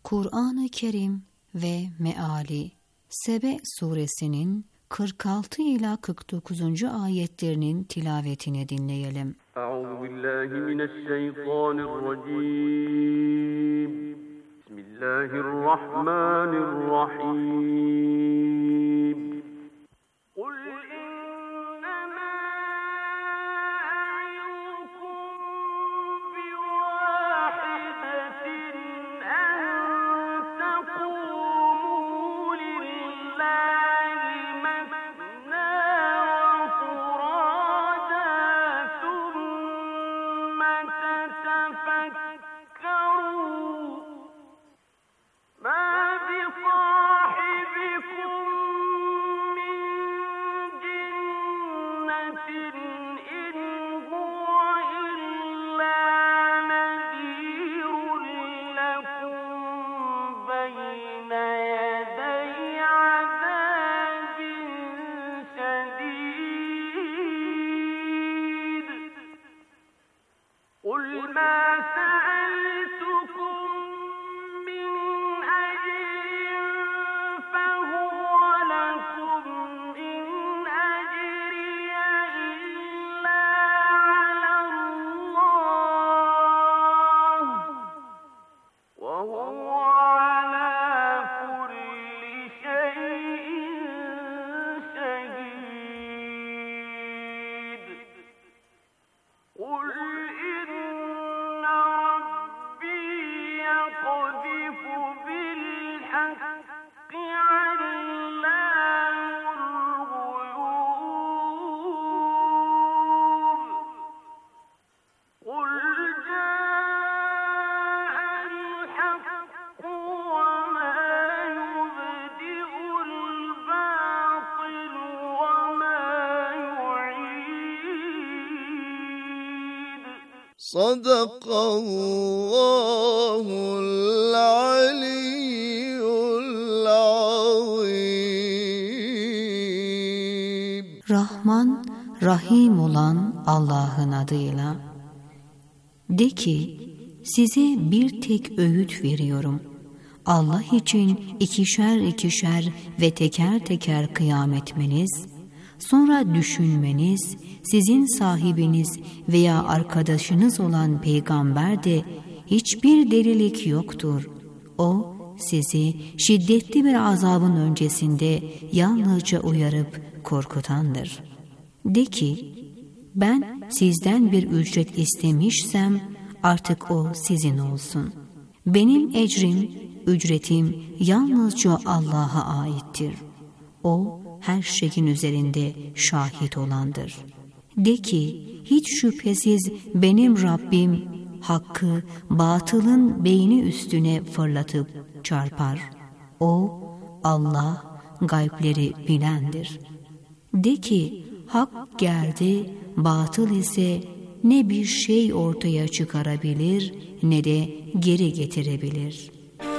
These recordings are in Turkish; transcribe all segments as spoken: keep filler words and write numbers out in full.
Kur'an-ı Kerim ve Meali Sebe suresinin kırk altı ila kırk dokuzuncu ayetlerinin tilavetini dinleyelim. Euzubillahimineşşeytanirracim. Bismillahirrahmanirrahim. Kul Sadakallahul aliyyul azim. Rahman, Rahim olan Allah'ın adıyla. De ki, size bir tek öğüt veriyorum. Allah için ikişer ikişer ve teker teker kıyam etmeniz, sonra düşünmeniz, sizin sahibiniz veya arkadaşınız olan peygamber de hiçbir delilik yoktur. O, sizi şiddetli bir azabın öncesinde yalnızca uyarıp korkutandır. De ki, ben sizden bir ücret istemişsem artık o sizin olsun. Benim ecrim, ücretim yalnızca Allah'a aittir. O, her şeyin üzerinde şahit olandır. De ki, hiç şüphesiz benim Rabbim, hakkı batılın beyni üstüne fırlatıp çarpar. O, Allah, gaybleri bilendir. De ki, hak geldi, batıl ise ne bir şey ortaya çıkarabilir, ne de geri getirebilir.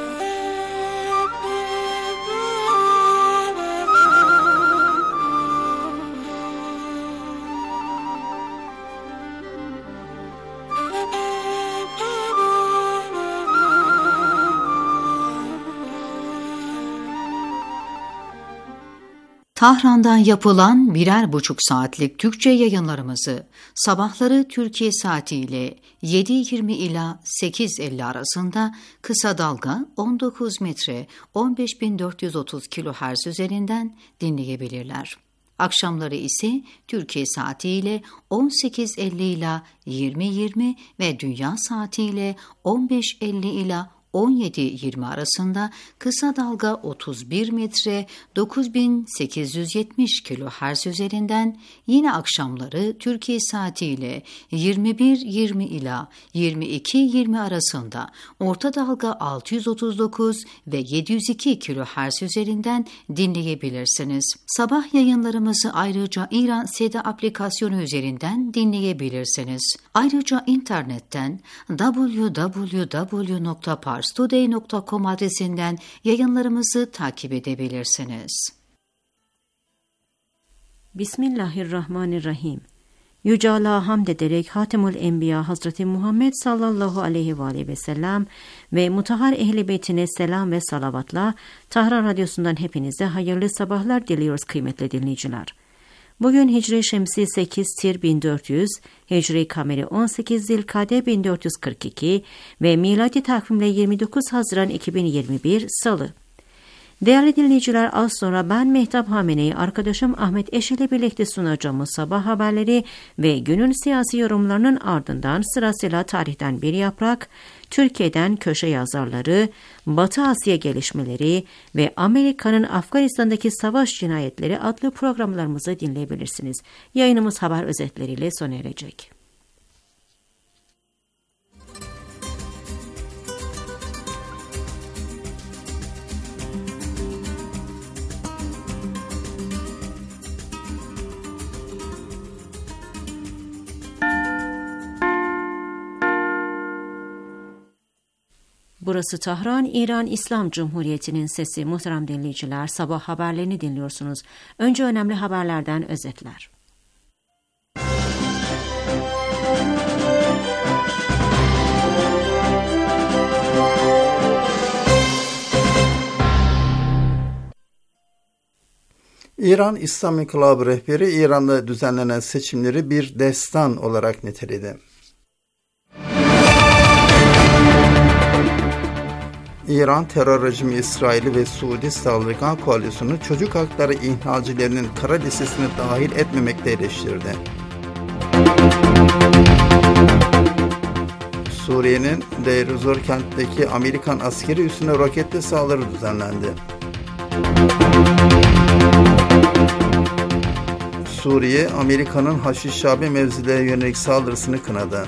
Tahran'dan yapılan birer buçuk saatlik Türkçe yayınlarımızı sabahları Türkiye saatiyle yedi yirmi ila sekiz elli arasında kısa dalga on dokuz metre on beş bin dört yüz otuz kilohertz üzerinden dinleyebilirler. Akşamları ise Türkiye saatiyle on sekiz elli ila yirmi yirmi ve dünya saatiyle on beş elli ila on yedi yirmi arasında kısa dalga otuz bir metre dokuz bin sekiz yüz yetmiş kilohertz üzerinden, yine akşamları Türkiye saatiyle yirmi bir yirmi ila yirmi iki yirmi arasında orta dalga altı yüz otuz dokuz ve yedi yüz iki kilohertz üzerinden dinleyebilirsiniz. Sabah yayınlarımızı ayrıca İran Seda aplikasyonu üzerinden dinleyebilirsiniz. Ayrıca internetten double-u double-u double-u nokta parstoday nokta com adresinden yayınlarımızı takip edebilirsiniz. Bismillahirrahmanirrahim. Yüce Allah'a hamd ederek Hatemül Enbiya Hazreti Muhammed sallallahu aleyhi ve aleyhi ve sellem ve mutahhar ehl-i beytine selam ve salavatla Tahran Radyosu'ndan hepinize hayırlı sabahlar diliyoruz kıymetli dinleyiciler. Bugün Hicri Şemsi sekiz Tir bin dört yüz, Hicri Kameri on sekiz Zilkade bin dört yüz kırk iki ve miladi takvimle yirmi dokuz Haziran iki bin yirmi bir Salı. Değerli dinleyiciler, az sonra ben Mehtap Hamene'yi arkadaşım Ahmet Eş ile birlikte sunacağımız sabah haberleri ve günün siyasi yorumlarının ardından sırasıyla tarihten bir yaprak, Türkiye'den köşe yazarları, Batı Asya gelişmeleri ve Amerika'nın Afganistan'daki savaş cinayetleri adlı programlarımızı dinleyebilirsiniz. Yayınımız haber özetleriyle sona erecek. Burası Tahran, İran İslam Cumhuriyeti'nin sesi. Muhterem dinleyiciler, sabah haberlerini dinliyorsunuz. Önce önemli haberlerden özetler. İran İslam İnkılabı rehberi İran'da düzenlenen seçimleri bir destan olarak niteledi. İran terör rejimi İsrail'i ve Suudi saldırgan koalisyonu çocuk hakları ihlalcilerinin kara listesine dahil etmemekle eleştirdi. Suriye'nin Deir ez-Zor kentindeki Amerikan askeri üssüne roketli saldırı düzenlendi. Suriye, Amerika'nın Haşiş-Şabi mevzilerine yönelik saldırısını kınadı.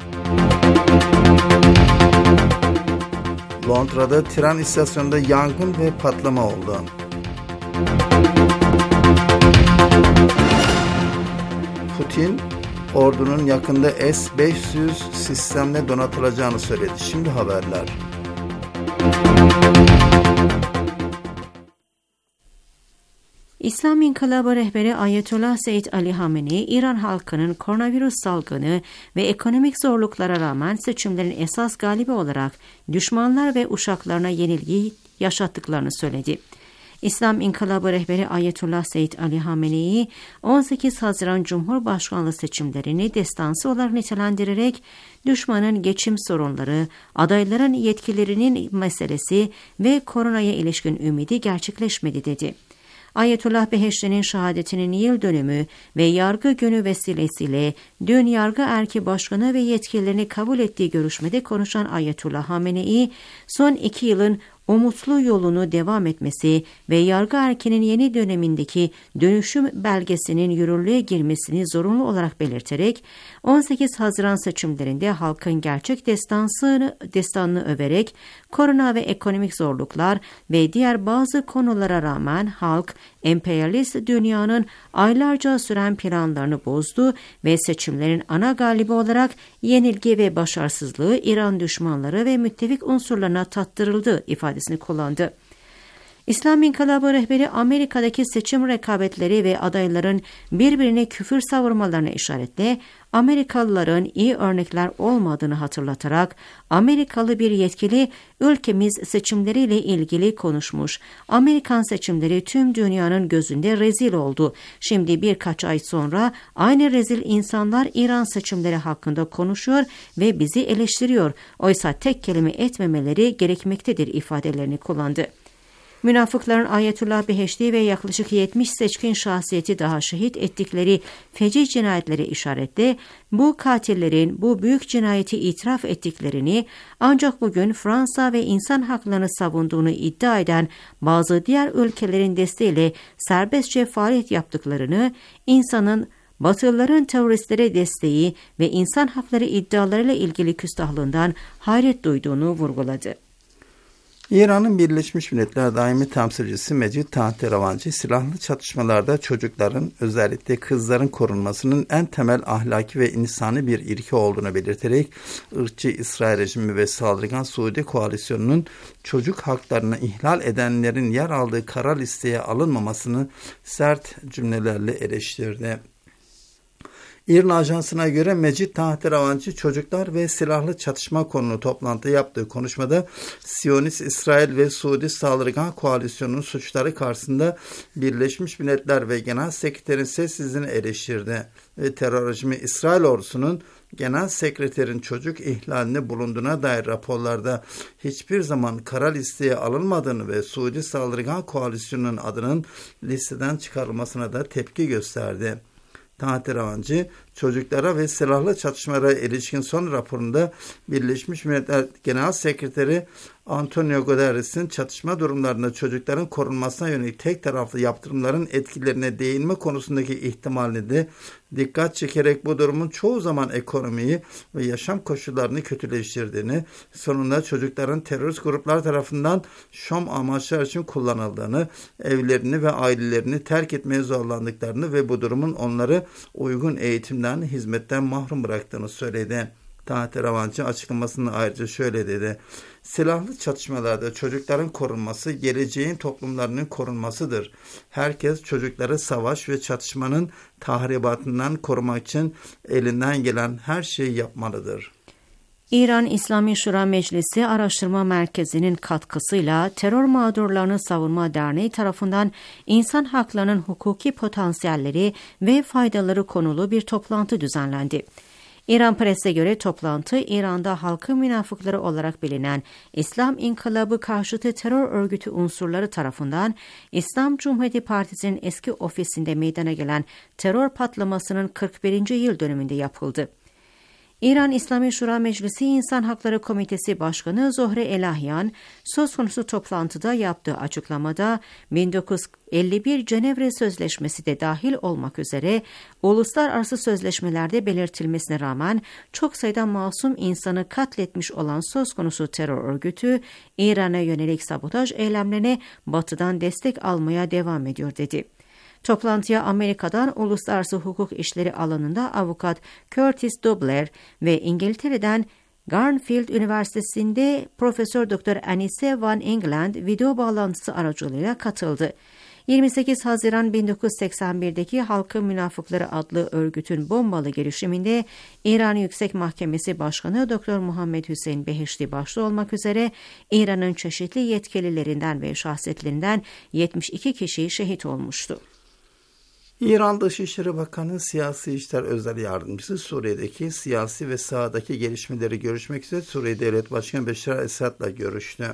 Londra'da tren istasyonunda yangın ve patlama oldu. Putin, ordunun yakında S beş yüz sistemle donatılacağını söyledi. Şimdi haberler. İslam İnkılabı rehberi Ayetullah Seyyid Ali Hamenei, İran halkının koronavirüs salgını ve ekonomik zorluklara rağmen seçimlerin esas galibi olarak düşmanlar ve uşaklarına yenilgi yaşattıklarını söyledi. İslam İnkılabı rehberi Ayetullah Seyyid Ali Hamenei, on sekiz Haziran Cumhurbaşkanlığı seçimlerini destansı olarak nitelendirerek düşmanın geçim sorunları, adayların yetkilerinin meselesi ve koronaya ilişkin ümidi gerçekleşmedi dedi. Ayetullah Beheshti'nin şehadetinin yıl dönümü ve yargı günü vesilesiyle dün yargı erki başkanı ve yetkililerini kabul ettiği görüşmede konuşan Ayetullah Hamenei, son iki yılın umutlu yolunu devam etmesi ve yargı erkinin yeni dönemindeki dönüşüm belgesinin yürürlüğe girmesini zorunlu olarak belirterek, on sekiz Haziran seçimlerinde halkın gerçek destansını, destanını överek, korona ve ekonomik zorluklar ve diğer bazı konulara rağmen halk, emperyalist dünyanın aylarca süren planlarını bozdu ve seçimlerin ana galibi olarak yenilgi ve başarısızlığı İran düşmanları ve müttefik unsurlarına tattırıldı ifadesini kullandı. İslam İnkılabı rehberi Amerika'daki seçim rekabetleri ve adayların birbirine küfür savurmalarına işaretle Amerikalıların iyi örnekler olmadığını hatırlatarak Amerikalı bir yetkili ülkemiz seçimleriyle ilgili konuşmuş. Amerikan seçimleri tüm dünyanın gözünde rezil oldu. Şimdi birkaç ay sonra aynı rezil insanlar İran seçimleri hakkında konuşuyor ve bizi eleştiriyor. Oysa tek kelime etmemeleri gerekmektedir ifadelerini kullandı. Münafıkların Ayetullah Beheshti ve yaklaşık yetmiş seçkin şahsiyeti daha şehit ettikleri feci cinayetlere işaretle bu katillerin bu büyük cinayeti itiraf ettiklerini, ancak bugün Fransa ve insan haklarını savunduğunu iddia eden bazı diğer ülkelerin desteğiyle serbestçe faaliyet yaptıklarını, insanın Batılıların teröristlere desteği ve insan hakları iddialarıyla ilgili küstahlığından hayret duyduğunu vurguladı. İran'ın Birleşmiş Milletler Daimi Temsilcisi Mecid Tahteravancı, silahlı çatışmalarda çocukların, özellikle kızların korunmasının en temel ahlaki ve insani bir ilke olduğunu belirterek, ırkçı İsrail rejimi ve saldırgan Suudi koalisyonunun çocuk haklarını ihlal edenlerin yer aldığı kara listeye alınmamasını sert cümlelerle eleştirdi. İRNA Ajansı'na göre Mecit Tahterevanci çocuklar ve silahlı çatışma konulu toplantı yaptığı konuşmada Siyonist İsrail ve Suudi Saldırgan Koalisyonunun suçları karşısında Birleşmiş Milletler ve Genel Sekreterin sessizliğini eleştirdi ve terör rejimi İsrail ordusunun Genel Sekreterin çocuk ihlalinde bulunduğuna dair raporlarda hiçbir zaman kara listeye alınmadığını ve Suudi Saldırgan Koalisyonunun adının listeden çıkarılmasına da tepki gösterdi. Tahterevanci, çocuklara ve silahlı çatışmalara ilişkin son raporunda Birleşmiş Milletler Genel Sekreteri Antonio Guterres'in çatışma durumlarında çocukların korunmasına yönelik tek taraflı yaptırımların etkilerine değinme konusundaki ihtimalini de dikkat çekerek bu durumun çoğu zaman ekonomiyi ve yaşam koşullarını kötüleştirdiğini, sonunda çocukların terörist gruplar tarafından şom amaçlar için kullanıldığını, evlerini ve ailelerini terk etmeye zorlandıklarını ve bu durumun onları uygun eğitimden, hizmetten mahrum bıraktığını söyledi. Tahterevanci açıklamasında ayrıca şöyle dedi: silahlı çatışmalarda çocukların korunması geleceğin toplumlarının korunmasıdır. Herkes çocukları savaş ve çatışmanın tahribatından korumak için elinden gelen her şeyi yapmalıdır. İran İslami Şura Meclisi Araştırma Merkezi'nin katkısıyla Terör Mağdurlarını Savunma Derneği tarafından insan haklarının hukuki potansiyelleri ve faydaları konulu bir toplantı düzenlendi. İran Pres'e göre toplantı, İran'da halkın münafıkları olarak bilinen İslam İnkılabı karşıtı terör örgütü unsurları tarafından İslam Cumhuriyeti Partisi'nin eski ofisinde meydana gelen terör patlamasının kırk birinci yıl dönümünde yapıldı. İran İslami Şura Meclisi İnsan Hakları Komitesi Başkanı Zohre Elahyan, söz konusu toplantıda yaptığı açıklamada bin dokuz yüz elli bir Cenevre Sözleşmesi de dahil olmak üzere uluslararası sözleşmelerde belirtilmesine rağmen çok sayıda masum insanı katletmiş olan söz konusu terör örgütü, İran'a yönelik sabotaj eylemlerine Batı'dan destek almaya devam ediyor dedi. Toplantıya Amerika'dan uluslararası hukuk işleri alanında avukat Curtis Dobler ve İngiltere'den Garfield Üniversitesi'nde Profesör Doktor Anise Van England video bağlantısı aracılığıyla katıldı. yirmi sekiz Haziran bin dokuz yüz seksen birdeki Halkın Münafıkları adlı örgütün bombalı girişiminde İran Yüksek Mahkemesi Başkanı Doktor Muhammed Hüseyin Behişti başta olmak üzere İran'ın çeşitli yetkililerinden ve şahsiyetlerinden yetmiş iki kişi şehit olmuştu. İran Dışişleri Bakanı Siyasi İşler Özel Yardımcısı Suriye'deki siyasi ve sahadaki gelişmeleri görüşmek üzere Suriye Devlet Başkanı Beşar Esad'la görüştü.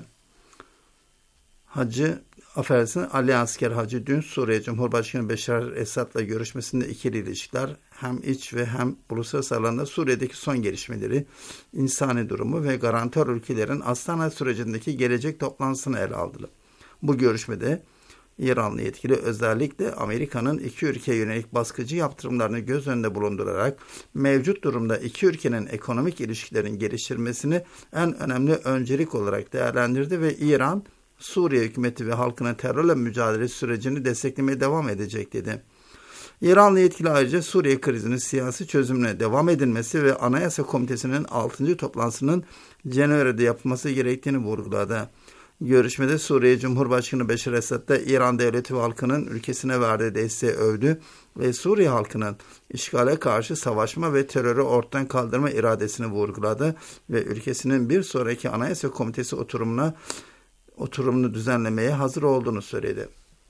Hacı, affedersiniz, Ali Asker Hacı dün Suriye Cumhurbaşkanı Beşar Esad'la görüşmesinde ikili ilişkiler, hem iç ve hem uluslararası alanda Suriye'deki son gelişmeleri, insani durumu ve garantör ülkelerin Astana sürecindeki gelecek toplantısını ele aldılar. Bu görüşmede İranlı yetkili özellikle Amerika'nın iki ülkeye yönelik baskıcı yaptırımlarını göz önünde bulundurarak mevcut durumda iki ülkenin ekonomik ilişkilerin geliştirmesini en önemli öncelik olarak değerlendirdi ve İran, Suriye hükümeti ve halkına terörle mücadele sürecini desteklemeye devam edecek dedi. İranlı yetkili ayrıca Suriye krizinin siyasi çözümüne devam edilmesi ve Anayasa Komitesi'nin altıncı toplantısının Cenevre'de yapılması gerektiğini vurguladı. Görüşmede Suriye Cumhurbaşkanı Beşar Esad da İran devleti ve halkının ülkesine verdiği desteği övdü ve Suriye halkının işgale karşı savaşma ve terörü ortadan kaldırma iradesini vurguladı ve ülkesinin bir sonraki Anayasa Komitesi oturumuna oturumunu düzenlemeye hazır olduğunu söyledi.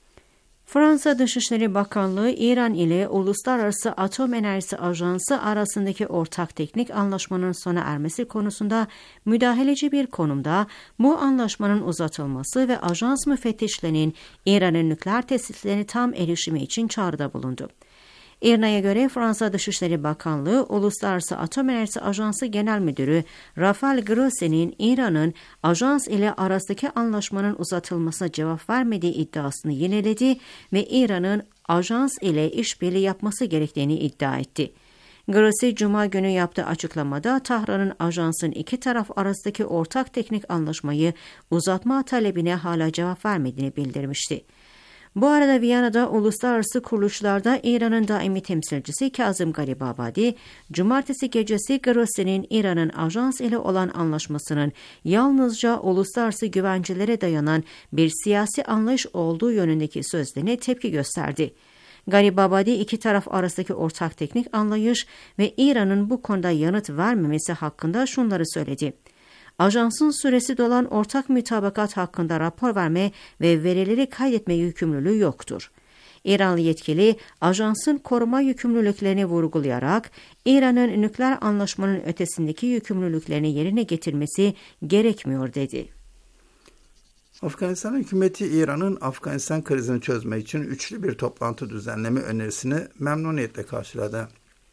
Fransa Dışişleri Bakanlığı, İran ile Uluslararası Atom Enerjisi Ajansı arasındaki ortak teknik anlaşmanın sona ermesi konusunda müdahaleci bir konumda bu anlaşmanın uzatılması ve ajans müfettişlerinin İran'ın nükleer tesislerine tam erişimi için çağrıda bulundu. İRNA'ya göre Fransa Dışişleri Bakanlığı, Uluslararası Atom Enerjisi Ajansı Genel Müdürü Rafael Grossi'nin İran'ın ajans ile arasındaki anlaşmanın uzatılmasına cevap vermediği iddiasını yineledi ve İran'ın ajans ile işbirliği yapması gerektiğini iddia etti. Grossi, Cuma günü yaptığı açıklamada Tahran'ın ajansın iki taraf arasındaki ortak teknik anlaşmayı uzatma talebine hala cevap vermediğini bildirmişti. Bu arada Viyana'da uluslararası kuruluşlarda İran'ın daimi temsilcisi Kazım Garibabadi, Cumartesi gecesi Grossi'nin İran'ın ajans ile olan anlaşmasının yalnızca uluslararası güvencelere dayanan bir siyasi anlayış olduğu yönündeki sözlerine tepki gösterdi. Garibabadi iki taraf arasındaki ortak teknik anlayış ve İran'ın bu konuda yanıt vermemesi hakkında şunları söyledi. Ajansın süresi dolan ortak mütabakat hakkında rapor verme ve verileri kaydetme yükümlülüğü yoktur. İranlı yetkili, ajansın koruma yükümlülüklerini vurgulayarak, İran'ın nükleer anlaşmanın ötesindeki yükümlülüklerini yerine getirmesi gerekmiyor dedi. Afganistan hükümeti İran'ın Afganistan krizini çözmek için üçlü bir toplantı düzenleme önerisini memnuniyetle karşıladı.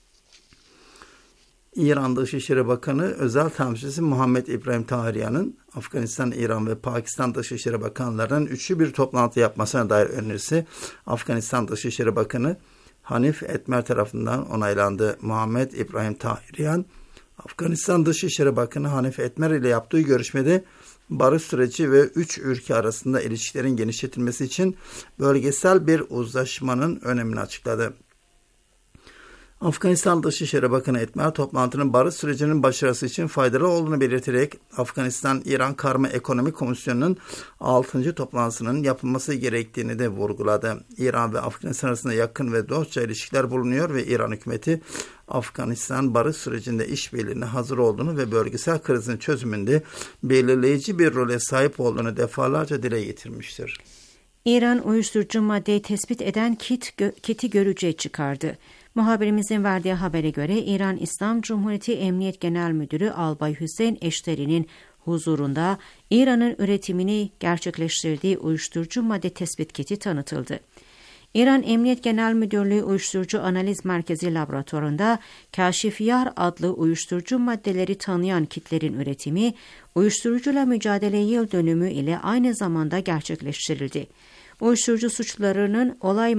İran Dışişleri Bakanı Özel Temsilcisi Muhammed İbrahim Tahiryan'ın Afganistan, İran ve Pakistan Dışişleri Bakanlarının üçlü bir toplantı yapmasına dair önerisi Afganistan Dışişleri Bakanı Hanif Etmer tarafından onaylandı. Muhammed İbrahim Tahiryan, Afganistan Dışişleri Bakanı Hanif Etmer ile yaptığı görüşmede barış süreci ve üç ülke arasında ilişkilerin genişletilmesi için bölgesel bir uzlaşmanın önemini açıkladı. Afganistan Dışişleri Bakanı Etmer, toplantının barış sürecinin başarısı için faydalı olduğunu belirterek Afganistan-İran Karma Ekonomi Komisyonu'nun altıncı toplantısının yapılması gerektiğini de vurguladı. İran ve Afganistan arasında yakın ve dostça ilişkiler bulunuyor ve İran hükümeti Afganistan barış sürecinde işbirliğine hazır olduğunu ve bölgesel krizin çözümünde belirleyici bir role sahip olduğunu defalarca dile getirmiştir. İran uyuşturucu maddeyi tespit eden kit gö- kiti görücüye çıkardı. Muhabirimizin verdiği habere göre İran İslam Cumhuriyeti Emniyet Genel Müdürü Albay Hüseyin Eşteri'nin huzurunda İran'ın üretimini gerçekleştirdiği uyuşturucu madde tespit kiti tanıtıldı. İran Emniyet Genel Müdürlüğü Uyuşturucu Analiz Merkezi Laboratuvarı'nda Kaşifiyar adlı uyuşturucu maddeleri tanıyan kitlerin üretimi, uyuşturucuyla mücadele yıl dönümü ile aynı zamanda gerçekleştirildi. Uyuşturucu suçlarının olay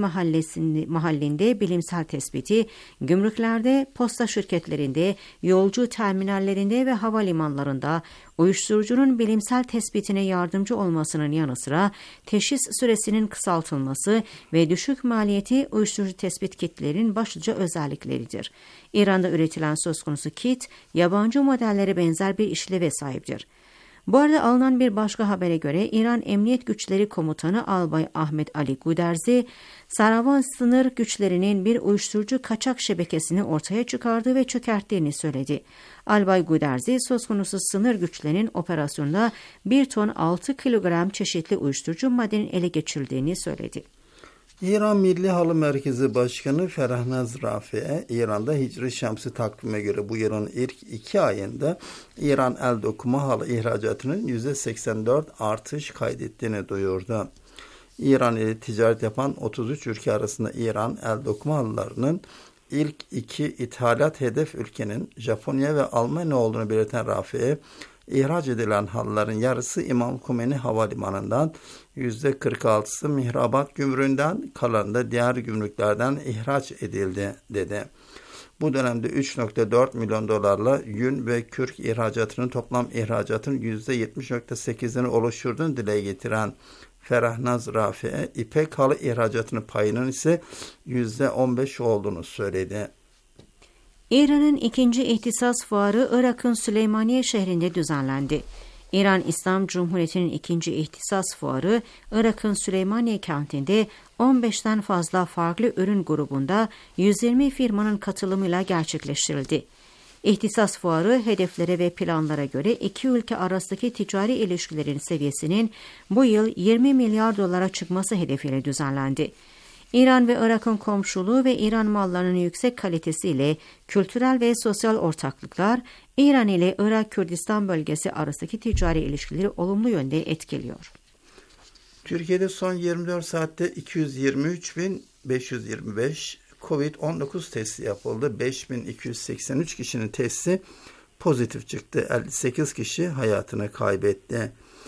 mahallinde bilimsel tespiti, gümrüklerde, posta şirketlerinde, yolcu terminallerinde ve havalimanlarında uyuşturucunun bilimsel tespitine yardımcı olmasının yanı sıra teşhis süresinin kısaltılması ve düşük maliyeti uyuşturucu tespit kitlerinin başlıca özellikleridir. İran'da üretilen söz konusu kit, yabancı modellere benzer bir işleve sahiptir. Bu arada alınan bir başka habere göre İran Emniyet Güçleri Komutanı Albay Ahmet Ali Guderzi, Saravan sınır güçlerinin bir uyuşturucu kaçak şebekesini ortaya çıkardığı ve çökerttiğini söyledi. Albay Guderzi, söz konusu sınır güçlerinin operasyonda bir ton altı kilogram çeşitli uyuşturucu maddenin ele geçirildiğini söyledi. İran Milli Halı Merkezi Başkanı Ferahnaz Rafi'ye İran'da Hicri Şemsi takvime göre bu yılın ilk iki ayında İran el dokuma halı ihracatının yüzde seksen dört artış kaydettiğini duyurdu. İran ile ticaret yapan otuz üç ülke arasında İran el dokuma halılarının ilk iki ithalat hedef ülkenin Japonya ve Almanya olduğunu belirten Rafi'ye, İhraç edilen halıların yarısı İmam Khomeini Havalimanı'ndan, yüzde kırk altısı Mihrabat Gümrüğü'nden, kalanı da diğer gümrüklerden ihraç edildi dedi. Bu dönemde üç virgül dört milyon dolarla yün ve kürk ihracatının toplam ihracatın yüzde yetmiş virgül sekizini oluşturduğunu dile getiren Ferahnaz Rafi'ye, ipek halı ihracatının payının ise yüzde on beş olduğunu söyledi. İran'ın ikinci ihtisas fuarı Irak'ın Süleymaniye şehrinde düzenlendi. İran İslam Cumhuriyeti'nin ikinci ihtisas fuarı Irak'ın Süleymaniye kentinde on beşten fazla farklı ürün grubunda yüz yirmi firmanın katılımıyla gerçekleştirildi. İhtisas fuarı hedeflere ve planlara göre iki ülke arasındaki ticari ilişkilerin seviyesinin bu yıl yirmi milyar dolara çıkması hedefiyle düzenlendi. İran ve Irak'ın komşuluğu ve İran mallarının yüksek kalitesiyle kültürel ve sosyal ortaklıklar İran ile Irak Kürdistan bölgesi arasındaki ticari ilişkileri olumlu yönde etkiliyor. Türkiye'de son yirmi dört saatte iki yüz yirmi üç bin beş yüz yirmi beş kovid on dokuz testi yapıldı. beş bin iki yüz seksen üç kişinin testi pozitif çıktı. elli sekiz kişi hayatını kaybetti.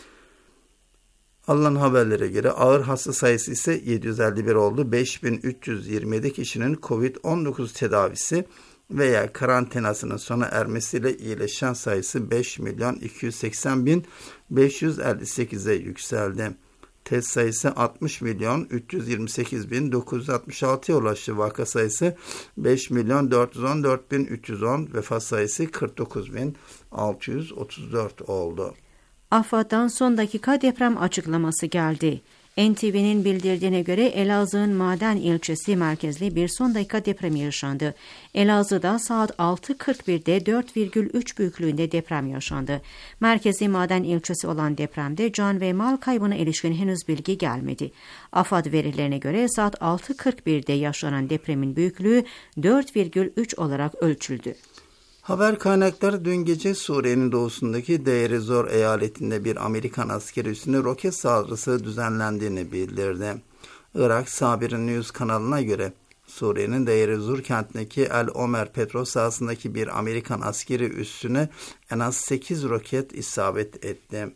Alınan haberlere göre ağır hasta sayısı ise yedi yüz elli bir oldu. beş bin üç yüz yirmi yedi kişinin kovid on dokuz tedavisi veya karantinasının sona ermesiyle iyileşen sayısı beş milyon iki yüz seksen bin beş yüz elli sekize yükseldi. Test sayısı altmış milyon üç yüz yirmi sekiz bin dokuz yüz altmış altıya ulaştı. Vaka sayısı beş milyon dört yüz on dört bin üç yüz on, vefat sayısı kırk dokuz bin altı yüz otuz dört oldu. A F A D'dan son dakika deprem açıklaması geldi. N T V'nin bildirdiğine göre Elazığ'ın Maden ilçesi merkezli bir son dakika depremi yaşandı. Elazığ'da saat altı kırk birde dört virgül üç büyüklüğünde deprem yaşandı. Merkezi Maden ilçesi olan depremde can ve mal kaybına ilişkin henüz bilgi gelmedi. AFAD verilerine göre saat altı kırk birde yaşanan depremin büyüklüğü dört virgül üç olarak ölçüldü. Haber kaynakları dün gece Suriye'nin doğusundaki Deir ez-Zor eyaletinde bir Amerikan askeri üssüne roket saldırısı düzenlendiğini bildirdi. Irak Sabir News kanalına göre Suriye'nin Deir ez-Zor kentindeki El Omer petrol sahasındaki bir Amerikan askeri üssüne en az sekiz roket isabet etti.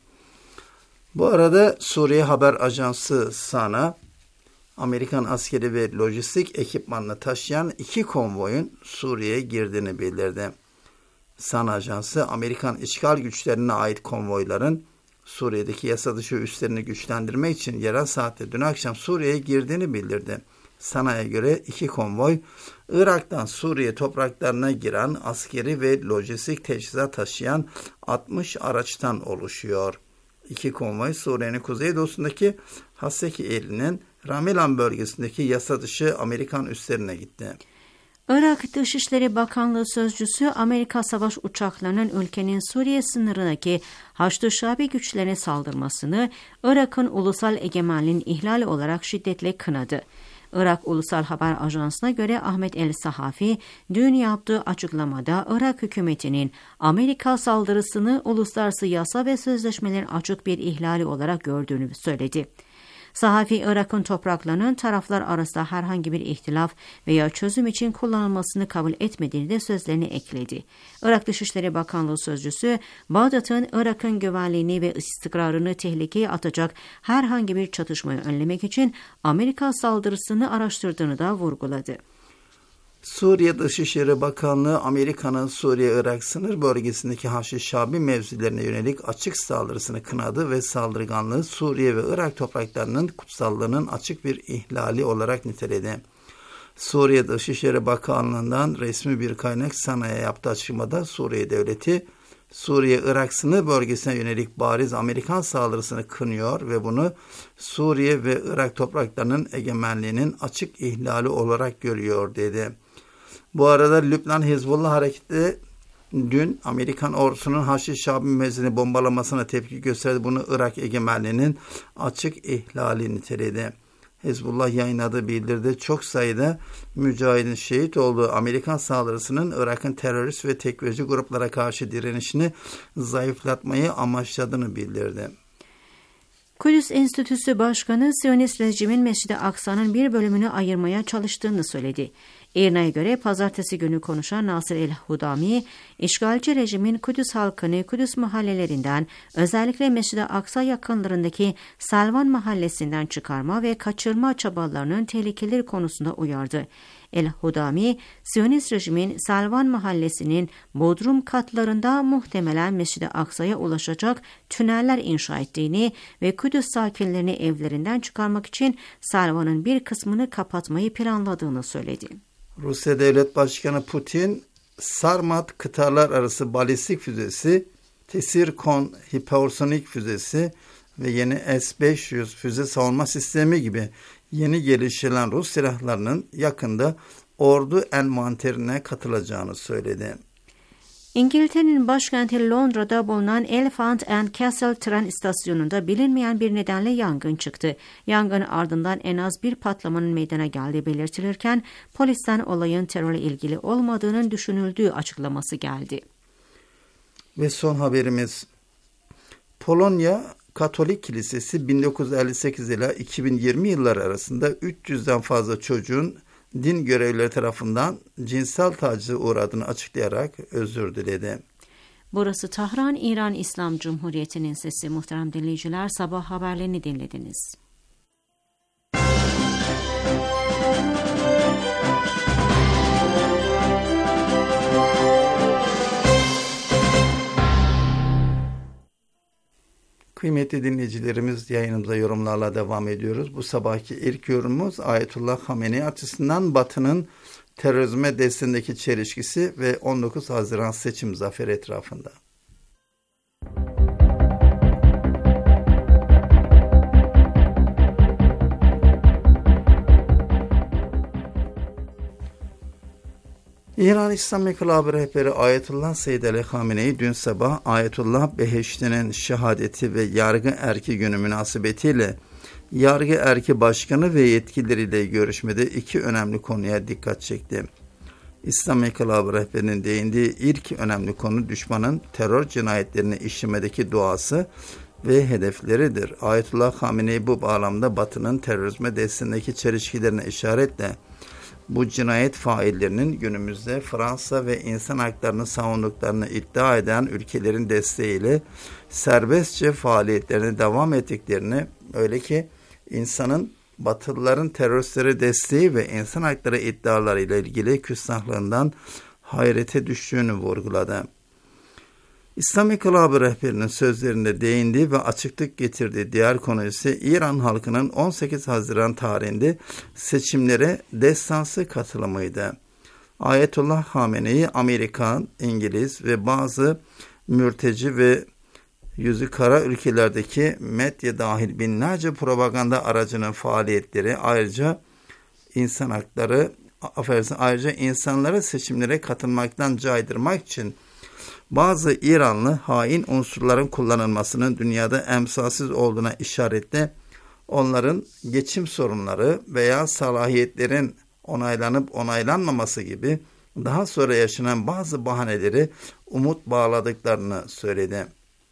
Bu arada Suriye Haber Ajansı SANA, Amerikan askeri ve lojistik ekipmanını taşıyan iki konvoyun Suriye'ye girdiğini bildirdi. SANA Ajansı, Amerikan işgal güçlerine ait konvoyların Suriye'deki yasa dışı üslerini güçlendirmek için yerel saatte dün akşam Suriye'ye girdiğini bildirdi. SANA'ya göre iki konvoy, Irak'tan Suriye topraklarına giren askeri ve lojistik teçhizat taşıyan altmış araçtan oluşuyor. İki konvoy Suriye'nin kuzeydoğusundaki Haseki ilinin Ramelan bölgesindeki yasa dışı Amerikan üslerine gitti. Irak Dışişleri Bakanlığı Sözcüsü, Amerika savaş uçaklarının ülkenin Suriye sınırındaki Haçlı Şabi güçlerine saldırmasını Irak'ın ulusal egemenliğinin ihlali olarak şiddetle kınadı. Irak Ulusal Haber Ajansı'na göre Ahmet El Sahafi, dün yaptığı açıklamada Irak hükümetinin Amerika saldırısını uluslararası yasa ve sözleşmelerin açık bir ihlali olarak gördüğünü söyledi. Sahafi, Irak'ın topraklarının taraflar arasında herhangi bir ihtilaf veya çözüm için kullanılmasını kabul etmediğini de sözlerine ekledi. Irak Dışişleri Bakanlığı Sözcüsü, Bağdat'ın Irak'ın güvenliğini ve istikrarını tehlikeye atacak herhangi bir çatışmayı önlemek için Amerika saldırısını araştırdığını da vurguladı. Suriye Dışişleri Bakanlığı, Amerika'nın Suriye-Irak sınır bölgesindeki Haçlı Şabi mevzilerine yönelik açık saldırısını kınadı ve saldırganlığı Suriye ve Irak topraklarının kutsallığının açık bir ihlali olarak niteledi. Suriye Dışişleri Bakanlığı'ndan resmi bir kaynak SANA'ya yaptığı açıklamada Suriye Devleti, Suriye-Irak sınır bölgesine yönelik bariz Amerikan saldırısını kınıyor ve bunu Suriye ve Irak topraklarının egemenliğinin açık ihlali olarak görüyor dedi. Bu arada Lübnan Hizbullah Hareketi dün Amerikan ordusunun Haçlı Şabi mevzini bombalamasına tepki gösterdi. Bunu Irak egemenliğinin açık ihlali niteledi. Hizbullah yayınladığı bildirdi. Çok sayıda mücahidin şehit olduğu Amerikan saldırısının Irak'ın terörist ve tekfirci gruplara karşı direnişini zayıflatmayı amaçladığını bildirdi. Kudüs Enstitüsü Başkanı, Siyonist rejimin Mescid-i Aksa'nın bir bölümünü ayırmaya çalıştığını söyledi. İRNA'ya göre pazartesi günü konuşan Nasir el-Hudami, işgalci rejimin Kudüs halkını Kudüs mahallelerinden, özellikle Mescid-i Aksa yakınlarındaki Selvan mahallesinden çıkarma ve kaçırma çabalarının tehlikeleri konusunda uyardı. El-Hudami, Siyonist rejimin Selvan mahallesinin bodrum katlarında muhtemelen Mescid-i Aksa'ya ulaşacak tüneller inşa ettiğini ve Kudüs sakinlerini evlerinden çıkarmak için Selvan'ın bir kısmını kapatmayı planladığını söyledi. Rusya Devlet Başkanı Putin, Sarmat kıtalar arası balistik füzesi, Tsirkon hipersonik füzesi ve yeni S beş yüz füze savunma sistemi gibi yeni geliştirilen Rus silahlarının yakında ordu envanterine katılacağını söyledi. İngiltere'nin başkenti Londra'da bulunan Elephant and Castle tren istasyonunda bilinmeyen bir nedenle yangın çıktı. Yangın ardından en az bir patlamanın meydana geldiği belirtilirken polisten olayın terörle ilgili olmadığının düşünüldüğü açıklaması geldi. Ve son haberimiz, Polonya Katolik Kilisesi bin dokuz yüz elli sekiz ile iki bin yirmi yılları arasında üç yüzden fazla çocuğun din görevlileri tarafından cinsel tacize uğradığını açıklayarak özür diledi. Burası Tahran, İran İslam Cumhuriyeti'nin sesi. Muhterem dinleyiciler, sabah haberlerini dinlediniz. Kıymetli dinleyicilerimiz, yayınımıza yorumlarla devam ediyoruz. Bu sabahki ilk yorumumuz Ayetullah Hamenei açısından Batı'nın terörizme desteğindeki çelişkisi ve on dokuz Haziran seçim zaferi etrafında. İran İslam İnkılabı rehberi Ayetullah Seyyid Ali Hamenei dün sabah Ayetullah Beheshti'nin şehadeti ve yargı erki günü münasebetiyle yargı erki başkanı ve yetkilileriyle görüşmede iki önemli konuya dikkat çekti. İslam İnkılabı rehberinin değindiği ilk önemli konu düşmanın terör cinayetlerini işlemedeki duası ve hedefleridir. Ayetullah Hamenei bu bağlamda Batı'nın terörizme desteğindeki çelişkilerine işaretle bu cinayet faillerinin günümüzde Fransa ve insan haklarını savunduklarını iddia eden ülkelerin desteğiyle serbestçe faaliyetlerine devam ettiklerini, öyle ki insanın Batılıların teröristlere desteği ve insan hakları iddialarıyla ilgili küstahlığından hayrete düştüğünü vurguladı. İslam İnkılabı rehberinin sözlerinde değindiği ve açıklık getirdiği diğer konu ise İran halkının on sekiz Haziran tarihinde seçimlere destansı katılımıydı. Ayetullah Hamenei, Amerikan, İngiliz ve bazı mürteci ve yüzü kara ülkelerdeki medya dahil binlerce propaganda aracının faaliyetleri, ayrıca insan hakları, affedersin, ayrıca insanları seçimlere katılmaktan caydırmak için bazı İranlı hain unsurların kullanılmasının dünyada emsalsiz olduğuna işaretle onların geçim sorunları veya salahiyetlerin onaylanıp onaylanmaması gibi daha sonra yaşanan bazı bahaneleri umut bağladıklarını söyledi.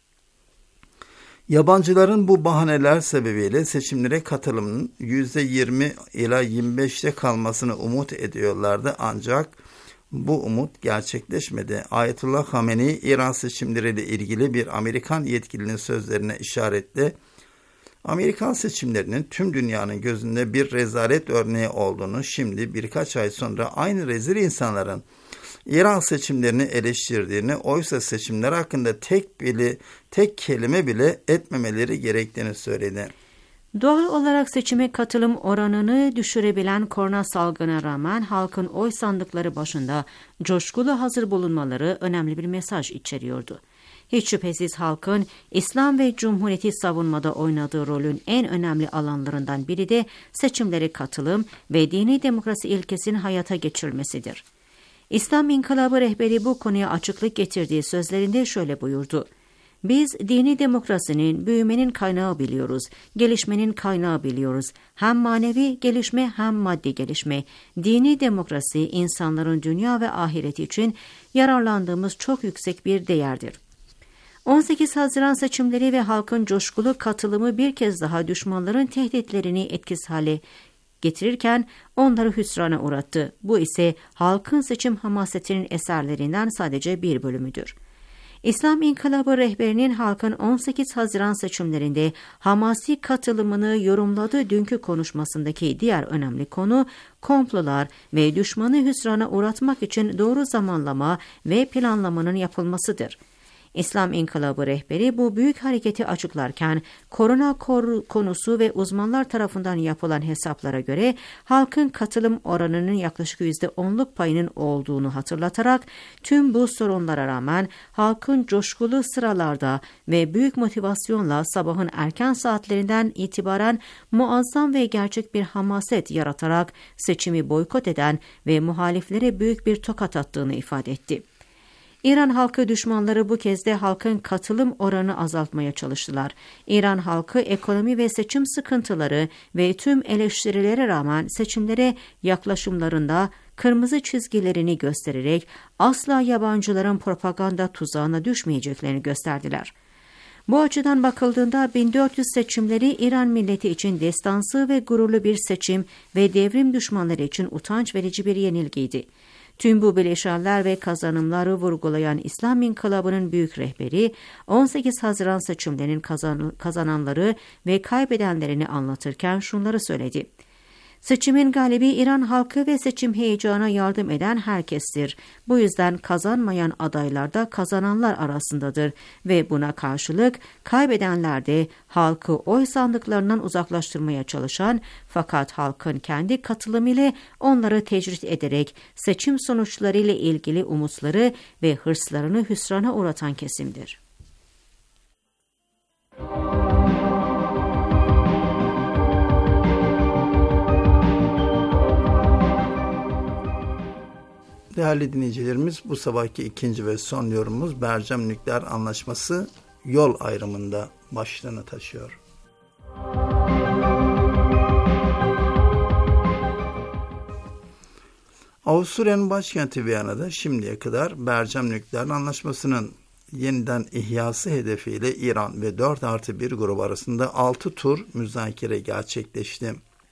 Yabancıların bu bahaneler sebebiyle seçimlere katılımının yüzde yirmi ila yirmi beşte kalmasını umut ediyorlardı, ancak bu umut gerçekleşmedi. Ayetullah Hamenei, İran seçimleriyle ilgili bir Amerikan yetkilinin sözlerine işaretle, Amerikan seçimlerinin tüm dünyanın gözünde bir rezalet örneği olduğunu, şimdi birkaç ay sonra aynı rezil insanların İran seçimlerini eleştirdiğini, oysa seçimler hakkında tek bile, tek kelime bile etmemeleri gerektiğini söyledi. Doğal olarak seçime katılım oranını düşürebilen korona salgına rağmen halkın oy sandıkları başında coşkulu hazır bulunmaları önemli bir mesaj içeriyordu. Hiç şüphesiz halkın İslam ve Cumhuriyeti savunmada oynadığı rolün en önemli alanlarından biri de seçimlere katılım ve dini demokrasi ilkesinin hayata geçirilmesidir. İslam İnkılabı rehberi bu konuya açıklık getirdiği sözlerinde şöyle buyurdu. Biz dini demokrasinin, büyümenin kaynağı biliyoruz, gelişmenin kaynağı biliyoruz. Hem manevi gelişme hem maddi gelişme. Dini demokrasi insanların dünya ve ahireti için yararlandığımız çok yüksek bir değerdir. on sekiz Haziran seçimleri ve halkın coşkulu katılımı bir kez daha düşmanların tehditlerini etkisiz hale getirirken onları hüsrana uğrattı. Bu ise halkın seçim hamasetinin eserlerinden sadece bir bölümüdür. İslam İnkılabı rehberinin halkın on sekiz Haziran seçimlerinde hamasi katılımını yorumladığı dünkü konuşmasındaki diğer önemli konu, komplolar ve düşmanı hüsrana uğratmak için doğru zamanlama ve planlamanın yapılmasıdır. İslam İnkılabı rehberi bu büyük hareketi açıklarken korona kor- konusu ve uzmanlar tarafından yapılan hesaplara göre halkın katılım oranının yaklaşık yüzde onluk payının olduğunu hatırlatarak tüm bu sorunlara rağmen halkın coşkulu sıralarda ve büyük motivasyonla sabahın erken saatlerinden itibaren muazzam ve gerçek bir hamaset yaratarak seçimi boykot eden ve muhaliflere büyük bir tokat attığını ifade etti. İran halkı düşmanları bu kez de halkın katılım oranını azaltmaya çalıştılar. İran halkı ekonomi ve seçim sıkıntıları ve tüm eleştirilere rağmen seçimlere yaklaşımlarında kırmızı çizgilerini göstererek asla yabancıların propaganda tuzağına düşmeyeceklerini gösterdiler. Bu açıdan bakıldığında bin dört yüz seçimleri İran milleti için destansı ve gururlu bir seçim ve devrim düşmanları için utanç verici bir yenilgiydi. Tüm bu bileşenler ve kazanımları vurgulayan İslam İnkılabı'nın büyük rehberi, on sekiz Haziran seçimlerinin kazan- kazananları ve kaybedenlerini anlatırken şunları söyledi. Seçimin galibi İran halkı ve seçim heyecana yardım eden herkestir. Bu yüzden kazanmayan adaylar da kazananlar arasındadır ve buna karşılık kaybedenler de halkı oy sandıklarından uzaklaştırmaya çalışan, fakat halkın kendi katılımıyla onları tecrit ederek seçim sonuçları ile ilgili umutları ve hırslarını hüsrana uğratan kesimdir. Değerli dinleyicilerimiz, bu sabahki ikinci ve son yorumumuz Bercam Nükleer Anlaşması yol ayrımında başlığını taşıyor. Avusturya'nın başkenti Viyana'da şimdiye kadar Bercam Nükleer Anlaşması'nın yeniden ihyası hedefiyle İran ve dört artı bir grubu arasında altı tur müzakere gerçekleşti.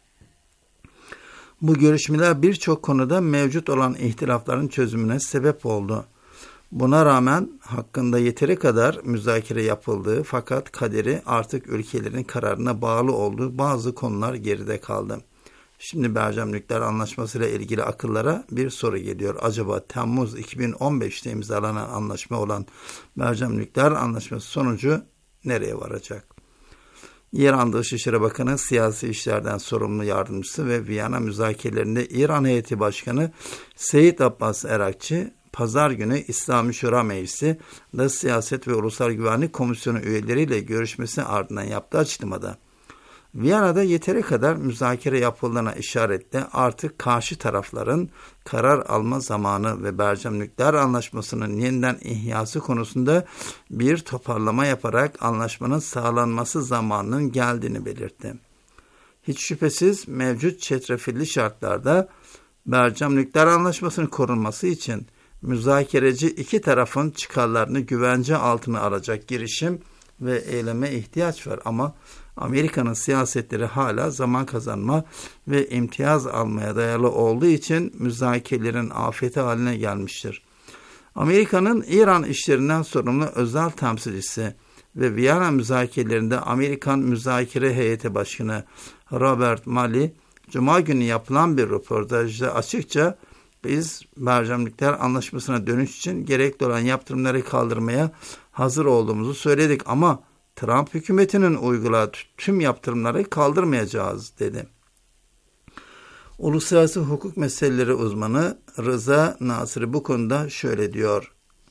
Bu görüşmeler birçok konuda mevcut olan ihtilafların çözümüne sebep oldu. Buna rağmen hakkında yeteri kadar müzakere yapıldığı fakat kaderi artık ülkelerin kararına bağlı olduğu bazı konular geride kaldı. Şimdi Bercam Nükleer Anlaşması ile ilgili akıllara bir soru geliyor. Acaba Temmuz iki bin on beşte imzalanan anlaşma olan Bercam Nükleer Anlaşması sonucu nereye varacak? İran Dışişleri Bakanı, siyasi işlerden sorumlu yardımcısı ve Viyana müzakerelerinde İran Heyeti Başkanı Seyit Abbas Erakçı, Pazar günü İslami Şura Meclisi Dış Siyaset ve Ulusal Güvenlik Komisyonu üyeleriyle görüşmesi ardından yaptığı açıklamada, Viyana'da yeteri kadar müzakere yapıldığına işaretle artık karşı tarafların karar alma zamanı ve Bercam Nükleer Anlaşması'nın yeniden ihyası konusunda bir toparlama yaparak anlaşmanın sağlanması zamanının geldiğini belirtti. Hiç şüphesiz mevcut çetrefilli şartlarda Bercam Nükleer Anlaşması'nın korunması için müzakereci iki tarafın çıkarlarını güvence altına alacak girişim ve eyleme ihtiyaç var ama Amerika'nın siyasetleri hala zaman kazanma ve imtiyaz almaya dayalı olduğu için müzakerelerin afeti haline gelmiştir. Amerika'nın İran işlerinden sorumlu özel temsilcisi ve Viyana müzakerelerinde Amerikan Müzakere Heyeti Başkanı Robert Malley, Cuma günü yapılan bir röportajda açıkça biz Bercam Nükleer Anlaşması'na dönüş için gerekli olan yaptırımları kaldırmaya hazır olduğumuzu söyledik ama Trump hükümetinin uyguladığı tüm yaptırımları kaldırmayacağız dedi. Uluslararası hukuk meseleleri uzmanı Rıza Nasri bu konuda şöyle diyor.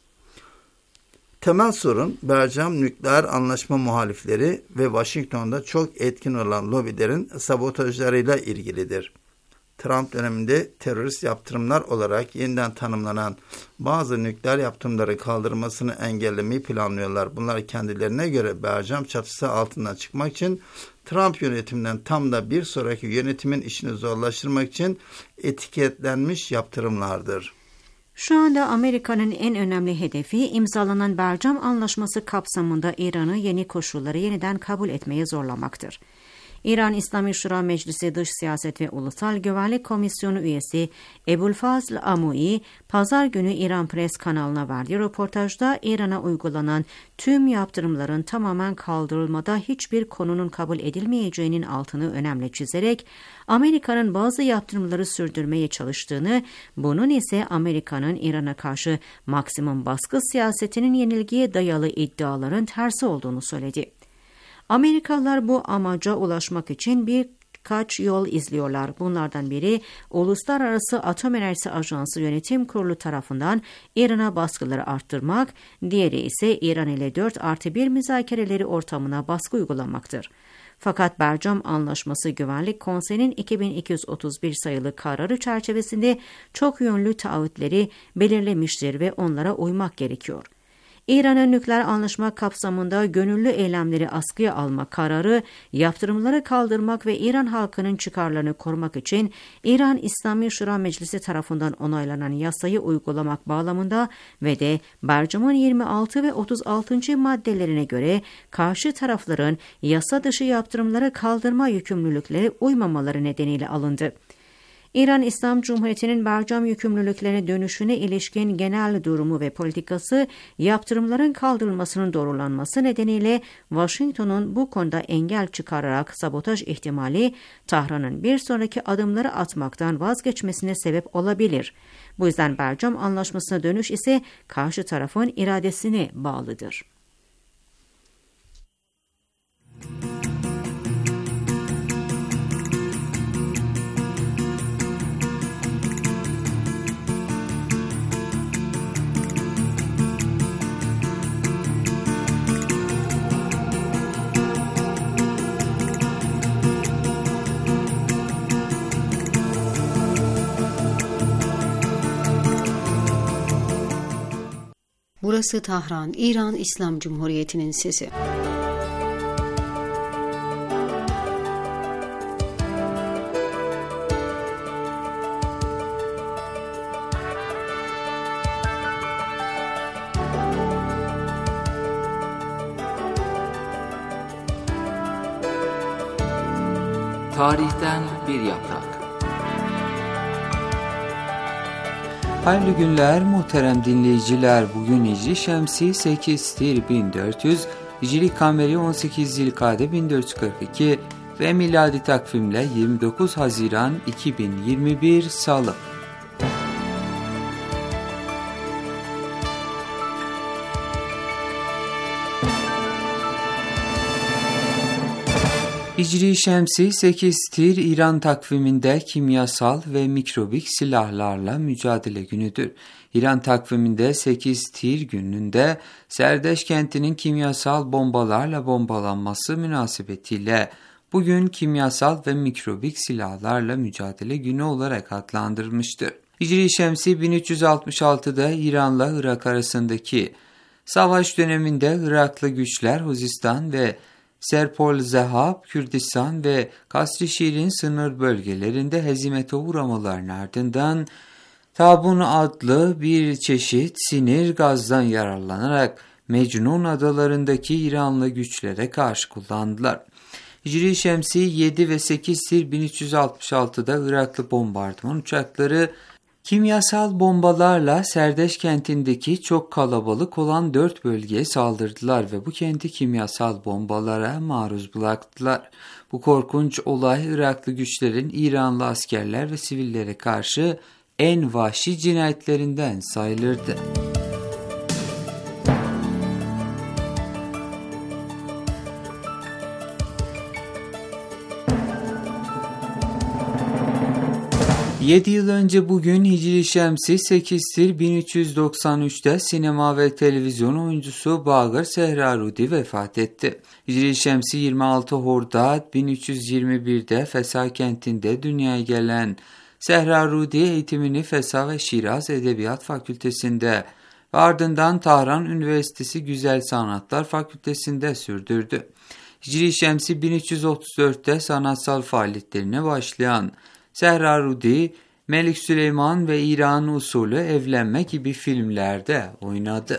Temel sorun Bercam Nükleer Anlaşma muhalifleri ve Washington'da çok etkin olan lobilerin sabotajlarıyla ilgilidir. Trump döneminde terörist yaptırımlar olarak yeniden tanımlanan bazı nükleer yaptırımları kaldırmasını engellemeyi planlıyorlar. Bunlar kendilerine göre Bercam çatısı altından çıkmak için Trump yönetiminden tam da bir sonraki yönetimin işini zorlaştırmak için etiketlenmiş yaptırımlardır. Şu anda Amerika'nın en önemli hedefi imzalanan Bercam Anlaşması kapsamında İran'ı yeni koşulları yeniden kabul etmeye zorlamaktır. İran İslami Şura Meclisi Dış Siyaset ve Ulusal Güvenlik Komisyonu üyesi Ebu'l-Fazl Amui, Pazar günü İran Press kanalına verdiği röportajda İran'a uygulanan tüm yaptırımların tamamen kaldırılmada hiçbir konunun kabul edilmeyeceğinin altını önemli çizerek, Amerika'nın bazı yaptırımları sürdürmeye çalıştığını, bunun ise Amerika'nın İran'a karşı maksimum baskı siyasetinin yenilgiye dayalı iddiaların tersi olduğunu söyledi. Amerikalılar bu amaca ulaşmak için birkaç yol izliyorlar. Bunlardan biri Uluslararası Atom Enerjisi Ajansı Yönetim Kurulu tarafından İran'a baskıları arttırmak, diğeri ise İran ile dört artı bir müzakereleri ortamına baskı uygulamaktır. Fakat Bercam Anlaşması Güvenlik Konseyi'nin iki bin iki yüz otuz bir sayılı kararı çerçevesinde çok yönlü taahhütleri belirlemiştir ve onlara uymak gerekiyor. İran'ın nükleer anlaşma kapsamında gönüllü eylemleri askıya alma kararı, yaptırımları kaldırmak ve İran halkının çıkarlarını korumak için İran İslami Şura Meclisi tarafından onaylanan yasayı uygulamak bağlamında ve de Bercam'ın yirmi altı ve otuz altıncı maddelerine göre karşı tarafların yasa dışı yaptırımları kaldırma yükümlülükleri uymamaları nedeniyle alındı. İran İslam Cumhuriyeti'nin Bercam yükümlülüklerine dönüşüne ilişkin genel durumu ve politikası yaptırımların kaldırılmasının doğrulanması nedeniyle Washington'un bu konuda engel çıkararak sabotaj ihtimali Tahran'ın bir sonraki adımları atmaktan vazgeçmesine sebep olabilir. Bu yüzden Bercam Anlaşması'na dönüş ise karşı tarafın iradesine bağlıdır. Burası Tahran, İran İslam Cumhuriyeti'nin sesi. Tarihten bir yaprak. Hayırlı günler muhterem dinleyiciler. Bugün Hicri Şemsi sekiz Tir bin dört yüz, Hicri Kameri on sekiz Zilkade bin dört yüz kırk iki ve miladi takvimle yirmi dokuz Haziran iki bin yirmi bir Salı. Hicri Şemsi sekiz Tir İran takviminde kimyasal ve mikrobik silahlarla mücadele günüdür. İran takviminde sekiz Tir gününde Serdeş kentinin kimyasal bombalarla bombalanması münasebetiyle bugün kimyasal ve mikrobik silahlarla mücadele günü olarak adlandırılmıştır. Hicri Şemsi bin üç yüz altmış altıda İran'la Irak arasındaki savaş döneminde Iraklı güçler Huzistan ve Serpol-Zehab, Kürdistan ve Kasr-i-Şir'in sınır bölgelerinde hezimete uğramalarının ardından Tabun adlı bir çeşit sinir gazdan yararlanarak Mecnun adalarındaki İranlı güçlere karşı kullandılar. Hicri Şemsi yedi ve sekiz Tir bin üç yüz altmış altıda Iraklı bombardıman uçakları kimyasal bombalarla Serdeş kentindeki çok kalabalık olan dört bölgeye saldırdılar ve bu kenti kimyasal bombalara maruz bıraktılar. Bu korkunç olay Iraklı güçlerin İranlı askerler ve sivillere karşı en vahşi cinayetlerinden sayılırdı. yedi yıl önce bugün Hicri Şemsi sekiz Tir bin üç yüz doksan üçte sinema ve televizyon oyuncusu Bagır Sehrarudi vefat etti. Hicri Şemsi yirmi altı Hordad bin üç yüz yirmi birde Fesa kentinde dünyaya gelen Sehrarudi eğitimini Fesa ve Şiraz Edebiyat Fakültesi'nde ve ardından Tahran Üniversitesi Güzel Sanatlar Fakültesi'nde sürdürdü. Hicri Şemsi bin üç yüz otuz dörtte sanatsal faaliyetlerine başlayan Sehrarudi, Melik Süleyman ve İran usulü evlenme gibi filmlerde oynadı.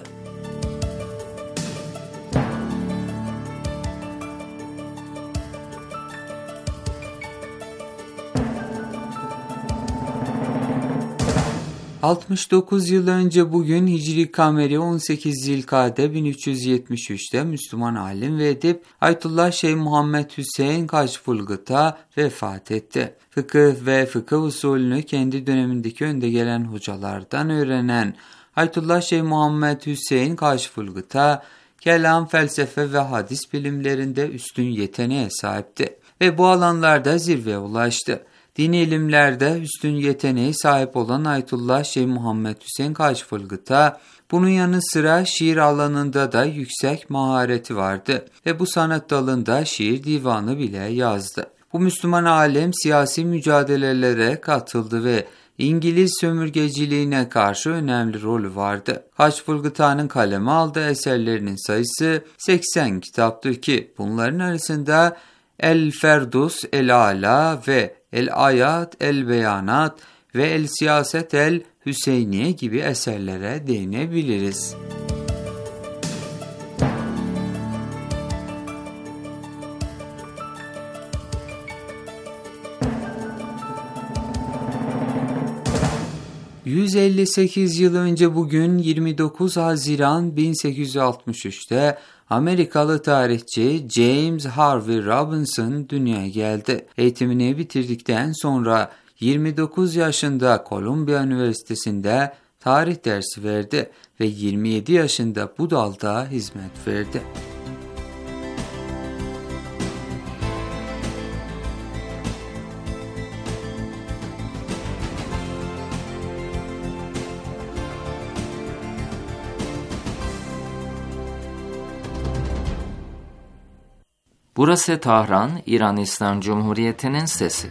altmış dokuz yıl önce bugün Hicri Kameri on sekiz Zilkade bin üç yüz yetmiş üçte Müslüman alim ve edip Ayetullah Şeyh Muhammed Hüseyin Kaşfulgıt'a vefat etti. Fıkıh ve fıkıh usulünü kendi dönemindeki önde gelen hocalardan öğrenen Ayetullah Şeyh Muhammed Hüseyin Kaşfulgıt'a kelam, felsefe ve hadis bilimlerinde üstün yeteneğe sahipti ve bu alanlarda zirveye ulaştı. Dini ilimlerde üstün yeteneği sahip olan Ayetullah Şeyh Muhammed Hüseyin Kaşfulgıt'a bunun yanı sıra şiir alanında da yüksek mahareti vardı ve bu sanat dalında şiir divanı bile yazdı. Bu Müslüman alim siyasi mücadelelere katıldı ve İngiliz sömürgeciliğine karşı önemli rolü vardı. Kaşfulgıt'ın kaleme aldığı eserlerinin sayısı seksen kitaptır ki bunların arasında El Ferdus, El Ala ve El Ayat, El Beyanat ve El Siyaset El Hüseyniye gibi eserlere değinebiliriz. yüz elli sekiz yıl önce bugün yirmi dokuz Haziran bin sekiz yüz altmış üçte Amerikalı tarihçi James Harvey Robinson dünyaya geldi. Eğitimini bitirdikten sonra yirmi dokuz yaşında Columbia Üniversitesi'nde tarih dersi verdi ve yirmi yedi yaşında bu dalda hizmet verdi. Burası Tahran, İran İslam Cumhuriyeti'nin sesi.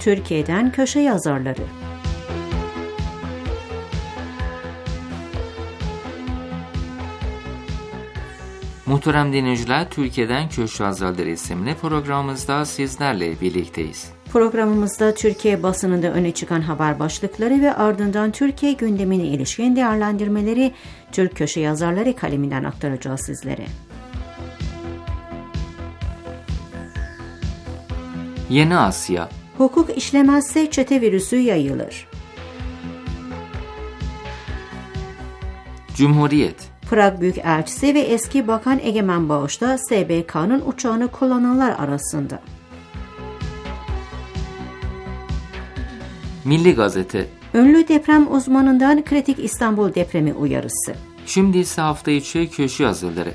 Türkiye'den köşe yazarları. Muhterem dinleyiciler, Türkiye'den Köşe Yazarları isimli programımızda sizlerle birlikteyiz. Programımızda Türkiye basınında öne çıkan haber başlıkları ve ardından Türkiye gündemine ilişkin değerlendirmeleri Türk köşe yazarları kaleminden aktaracağız sizlere. Yeni Asya. Hukuk işlemezse çete virüsü yayılır. Cumhuriyet. Prag Büyükelçisi ve eski Bakan Egemen Bağış'ta S B K'nın uçağını kullananlar arasında. Milli Gazete. Ünlü deprem uzmanından kritik İstanbul depremi uyarısı. Şimdi ise hafta içi köşe yazıları.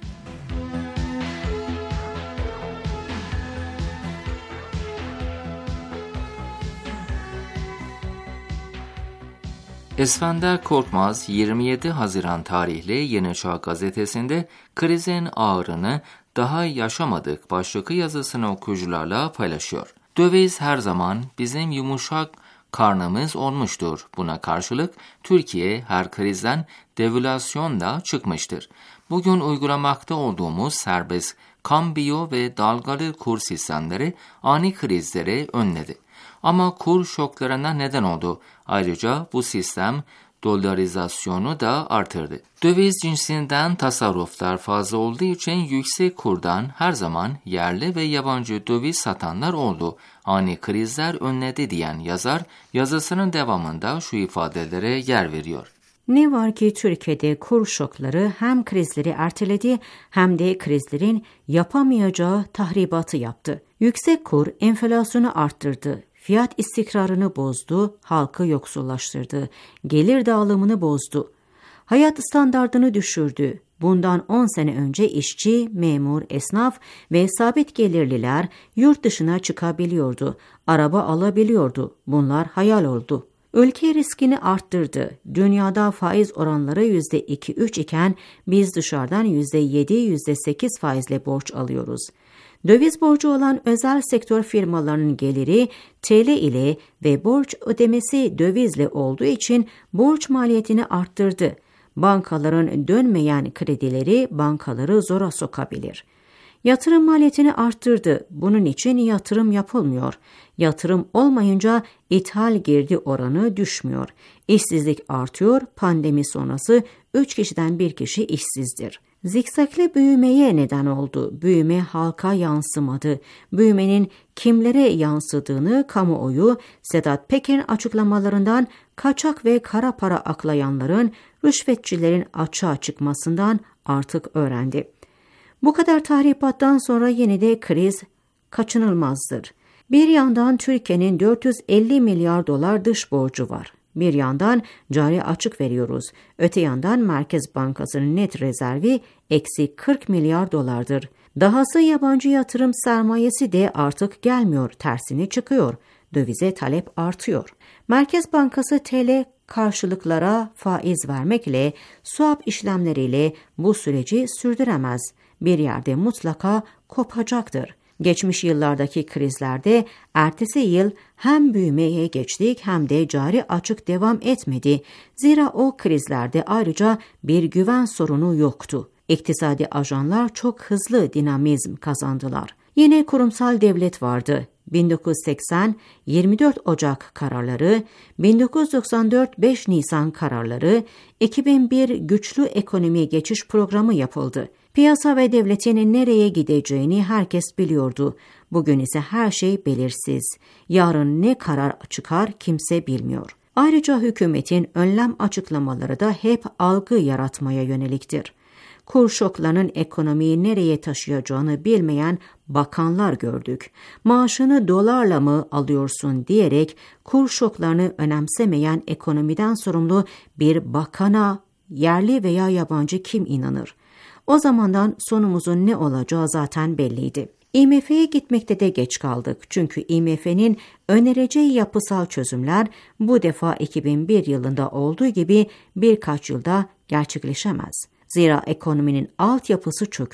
Esfender Korkmaz yirmi yedi Haziran tarihli Yeni Çağ gazetesinde krizin ağırını daha yaşamadık başlıklı yazısını okuyucularla paylaşıyor. Döviz her zaman bizim yumuşak karnımız olmuştur. Buna karşılık Türkiye her krizden devalüasyonla çıkmıştır. Bugün uygulamakta olduğumuz serbest kambiyo ve dalgalı kur sistemleri ani krizleri önledi. Ama kur şoklarına neden oldu. Ayrıca bu sistem dolarizasyonu da artırdı. Döviz cinsinden tasarruflar fazla olduğu için yüksek kurdan her zaman yerli ve yabancı döviz satanlar oldu. Ani krizler önledi diyen yazar yazısının devamında şu ifadelere yer veriyor. Ne var ki Türkiye'de kur şokları hem krizleri erteledi hem de krizlerin yapamayacağı tahribatı yaptı. Yüksek kur enflasyonu arttırdı. Fiyat istikrarını bozdu, halkı yoksullaştırdı, gelir dağılımını bozdu, hayat standardını düşürdü. Bundan on sene önce işçi, memur, esnaf ve sabit gelirliler yurt dışına çıkabiliyordu, araba alabiliyordu. Bunlar hayal oldu. Ülke riskini arttırdı. Dünyada faiz oranları yüzde iki üç iken biz dışarıdan yüzde yedi yüzde sekiz faizle borç alıyoruz. Döviz borcu olan özel sektör firmalarının geliri T L ile ve borç ödemesi dövizle olduğu için borç maliyetini arttırdı. Bankaların dönmeyen kredileri bankaları zora sokabilir. Yatırım maliyetini arttırdı. Bunun için yatırım yapılmıyor. Yatırım olmayınca ithal girdi oranı düşmüyor. İşsizlik artıyor. Pandemi sonrası üç kişiden bir kişi işsizdir. Zikzaklı büyümeye neden oldu. Büyüme halka yansımadı. Büyümenin kimlere yansıdığını kamuoyu Sedat Peker'in açıklamalarından kaçak ve kara para aklayanların, rüşvetçilerin açığa çıkmasından artık öğrendi. Bu kadar tahribattan sonra yine de kriz kaçınılmazdır. Bir yandan Türkiye'nin dört yüz elli milyar dolar dış borcu var. Bir yandan cari açık veriyoruz. Öte yandan Merkez Bankası'nın net rezervi eksi kırk milyar dolardır. Dahası yabancı yatırım sermayesi de artık gelmiyor, tersine çıkıyor. Dövize talep artıyor. Merkez Bankası T L karşılıklara faiz vermekle, swap işlemleriyle bu süreci sürdüremez. Bir yerde mutlaka kopacaktır. Geçmiş yıllardaki krizlerde ertesi yıl hem büyümeye geçtik hem de cari açık devam etmedi. Zira o krizlerde ayrıca bir güven sorunu yoktu. İktisadi ajanlar çok hızlı dinamizm kazandılar. Yine kurumsal devlet vardı. bin dokuz yüz seksen yirmi dört Ocak kararları, bin dokuz yüz doksan dört beş Nisan kararları, iki bin bir güçlü ekonomiye geçiş programı yapıldı. Piyasa ve devletin nereye gideceğini herkes biliyordu. Bugün ise her şey belirsiz. Yarın ne karar çıkar kimse bilmiyor. Ayrıca hükümetin önlem açıklamaları da hep algı yaratmaya yöneliktir. Kur şoklarının ekonomiyi nereye taşıyacağını bilmeyen bakanlar gördük. Maaşını dolarla mı alıyorsun diyerek kur şoklarını önemsemeyen ekonomiden sorumlu bir bakana yerli veya yabancı kim inanır? O zamandan sonumuzun ne olacağı zaten belliydi. I M F'ye gitmekte de geç kaldık. Çünkü I M F'nin önereceği yapısal çözümler bu defa iki bin bir yılında olduğu gibi birkaç yılda gerçekleşemez. Zira ekonominin altyapısı çöktü.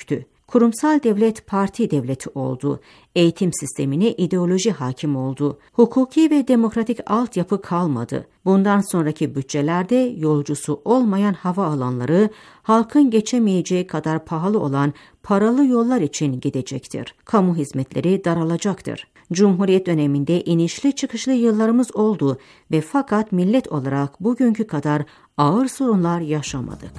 Kurumsal devlet parti devleti oldu. Eğitim sistemine ideoloji hakim oldu. Hukuki ve demokratik altyapı kalmadı. Bundan sonraki bütçelerde yolcusu olmayan hava alanları, halkın geçemeyeceği kadar pahalı olan paralı yollar için gidecektir. Kamu hizmetleri daralacaktır. Cumhuriyet döneminde inişli çıkışlı yıllarımız oldu ve fakat millet olarak bugünkü kadar ağır sorunlar yaşamadık.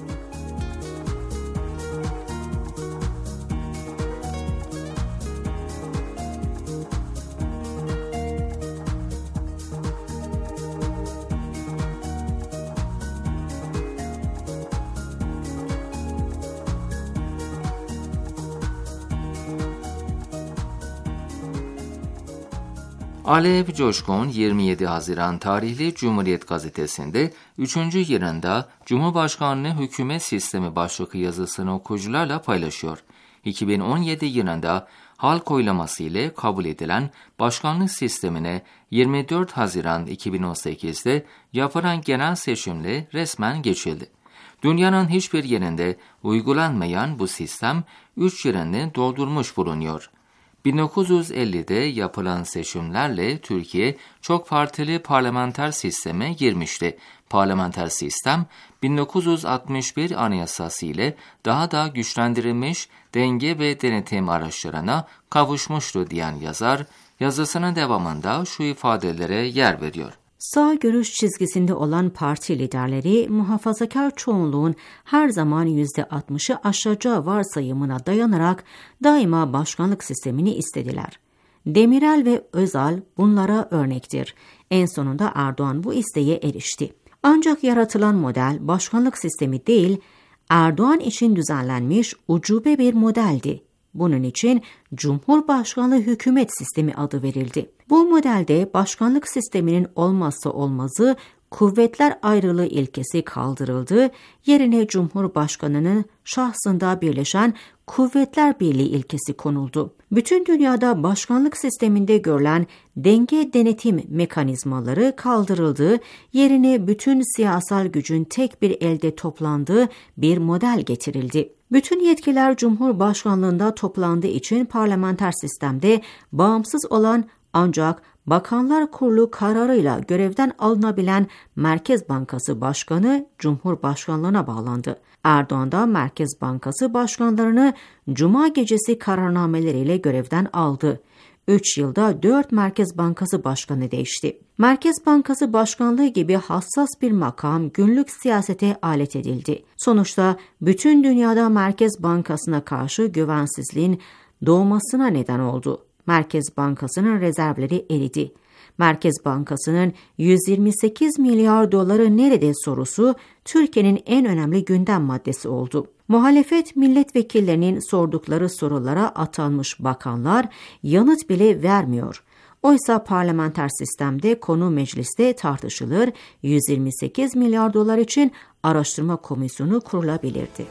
Alev Coşkun yirmi yedi Haziran tarihli Cumhuriyet Gazetesi'nde üçüncü yılında Cumhurbaşkanlığı Hükümet Sistemi başlıklı yazısını okuyucularla paylaşıyor. iki bin on yedi yılında halk oylaması ile kabul edilen başkanlık sistemine yirmi dört Haziran iki bin on sekizde yapılan genel seçimle resmen geçildi. Dünyanın hiçbir yerinde uygulanmayan bu sistem üç yılını doldurmuş bulunuyor. bin dokuz yüz ellide yapılan seçimlerle Türkiye çok partili parlamenter sisteme girmişti. Parlamenter sistem bin dokuz yüz altmış bir Anayasası ile daha da güçlendirilmiş denge ve denetim araçlarına kavuşmuştu diyen yazar, yazısının devamında şu ifadelere yer veriyor. Sağ görüş çizgisinde olan parti liderleri muhafazakar çoğunluğun her zaman yüzde altmışı aşacağı varsayımına dayanarak daima başkanlık sistemini istediler. Demirel ve Özal bunlara örnektir. En sonunda Erdoğan bu isteğe erişti. Ancak yaratılan model başkanlık sistemi değil, Erdoğan için düzenlenmiş ucube bir modeldi. Bunun için Cumhurbaşkanlığı Hükümet Sistemi adı verildi. Bu modelde başkanlık sisteminin olmazsa olmazı kuvvetler ayrılığı ilkesi kaldırıldı, yerine Cumhurbaşkanı'nın şahsında birleşen Kuvvetler Birliği ilkesi konuldu. Bütün dünyada başkanlık sisteminde görülen denge denetim mekanizmaları kaldırıldı, yerine bütün siyasal gücün tek bir elde toplandığı bir model getirildi. Bütün yetkiler Cumhurbaşkanlığında toplandığı için parlamenter sistemde bağımsız olan ancak Bakanlar Kurulu kararıyla görevden alınabilen Merkez Bankası Başkanı Cumhurbaşkanlığına bağlandı. Erdoğan da Merkez Bankası başkanlarını Cuma gecesi kararnameleriyle görevden aldı. üç yılda dört Merkez Bankası Başkanı değişti. Merkez Bankası Başkanlığı gibi hassas bir makam günlük siyasete alet edildi. Sonuçta bütün dünyada Merkez Bankası'na karşı güvensizliğin doğmasına neden oldu. Merkez Bankası'nın rezervleri eridi. Merkez Bankası'nın yüz yirmi sekiz milyar doları nerede sorusu Türkiye'nin en önemli gündem maddesi oldu. Muhalefet milletvekillerinin sordukları sorulara atanmış bakanlar yanıt bile vermiyor. Oysa parlamenter sistemde konu mecliste tartışılır, yüz yirmi sekiz milyar dolar için araştırma komisyonu kurulabilirdi.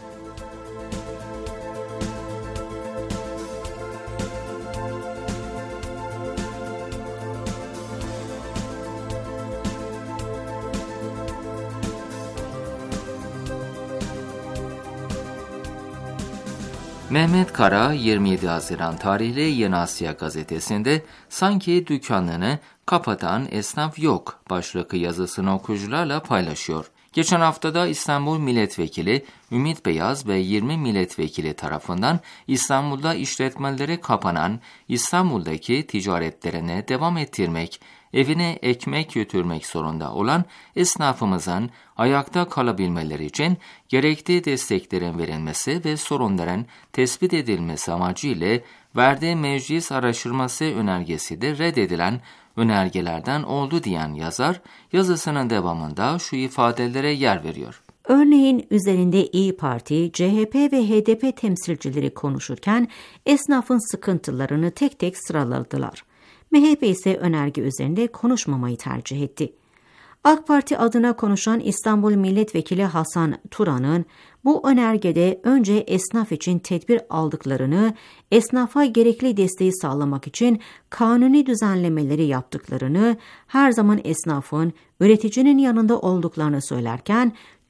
Mehmet Kara yirmi yedi Haziran tarihli Yeni Asya gazetesinde sanki dükkanını kapatan esnaf yok başlıklı yazısını okuyucularla paylaşıyor. Geçen haftada İstanbul Milletvekili Ümit Beyaz ve yirmi milletvekili tarafından İstanbul'da işletmeleri kapanan İstanbul'daki ticaretlerine devam ettirmek, evine ekmek götürmek zorunda olan esnafımızın ayakta kalabilmeleri için gerekli desteklerin verilmesi ve sorunların tespit edilmesi amacıyla verdiği meclis araştırması önergesi de reddedilen önergelerden oldu diyen yazar, yazısının devamında şu ifadelere yer veriyor. Örneğin üzerinde İYİ Parti, C H P ve H D P temsilcileri konuşurken esnafın sıkıntılarını tek tek sıraladılar. M H P ise önerge üzerinde konuşmamayı tercih etti. AK Parti adına konuşan İstanbul Milletvekili Hasan Turan'ın bu önergede önce esnaf için tedbir aldıklarını, esnafa gerekli desteği sağlamak için kanuni düzenlemeleri yaptıklarını, her zaman esnafın, üreticinin yanında olduklarını söylerken,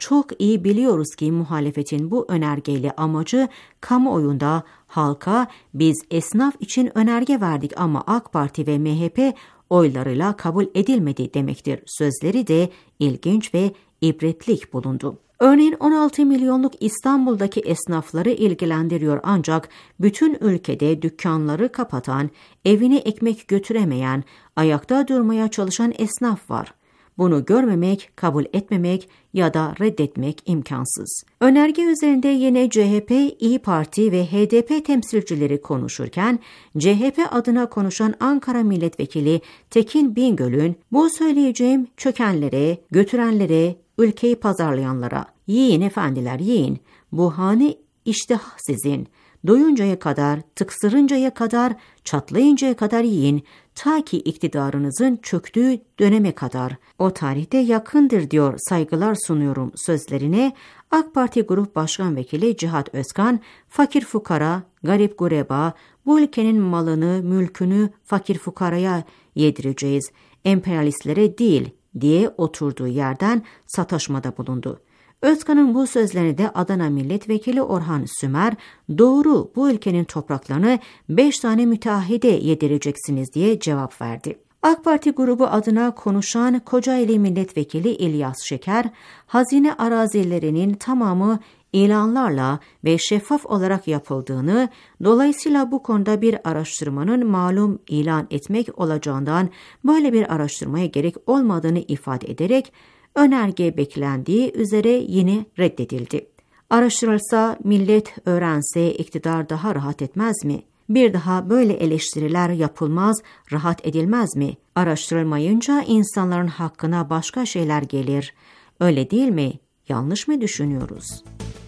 çok iyi biliyoruz ki muhalefetin bu önergeyle amacı kamuoyunda halka biz esnaf için önerge verdik ama AK Parti ve M H P oylarıyla kabul edilmedi demektir. Sözleri de ilginç ve ibretlik bulundu. Örneğin on altı milyonluk İstanbul'daki esnafları ilgilendiriyor ancak bütün ülkede dükkanları kapatan, evine ekmek götüremeyen, ayakta durmaya çalışan esnaf var. Bunu görmemek, kabul etmemek ya da reddetmek imkansız. Önerge üzerinde yine C H P, İYİ Parti ve H D P temsilcileri konuşurken, C H P adına konuşan Ankara Milletvekili Tekin Bingöl'ün bu söyleyeceğim çökenlere, götürenlere, ülkeyi pazarlayanlara, yiyin efendiler yiyin, bu hane iştah sizin, doyuncaya kadar, tıksırıncaya kadar, çatlayıncaya kadar yiyin, ta ki iktidarınızın çöktüğü döneme kadar. O tarihte yakındır diyor, saygılar sunuyorum sözlerine AK Parti Grup Başkan Vekili Cihat Özkan, fakir fukara, garip gureba, bu ülkenin malını, mülkünü fakir fukaraya yedireceğiz, emperyalistlere değil diye oturduğu yerden sataşmada bulundu. Özkan'ın bu sözlerine de Adana Milletvekili Orhan Sümer, doğru bu ülkenin topraklarını beş tane müteahhide yedireceksiniz diye cevap verdi. AK Parti grubu adına konuşan Kocaeli Milletvekili İlyas Şeker, hazine arazilerinin tamamı ilanlarla ve şeffaf olarak yapıldığını, dolayısıyla bu konuda bir araştırmanın malum ilan etmek olacağından böyle bir araştırmaya gerek olmadığını ifade ederek, önerge beklendiği üzere yine reddedildi. Araştırılsa, millet öğrense iktidar daha rahat etmez mi? Bir daha böyle eleştiriler yapılmaz, rahat edilmez mi? Araştırılmayınca insanların hakkına başka şeyler gelir. Öyle değil mi? Yanlış mı düşünüyoruz?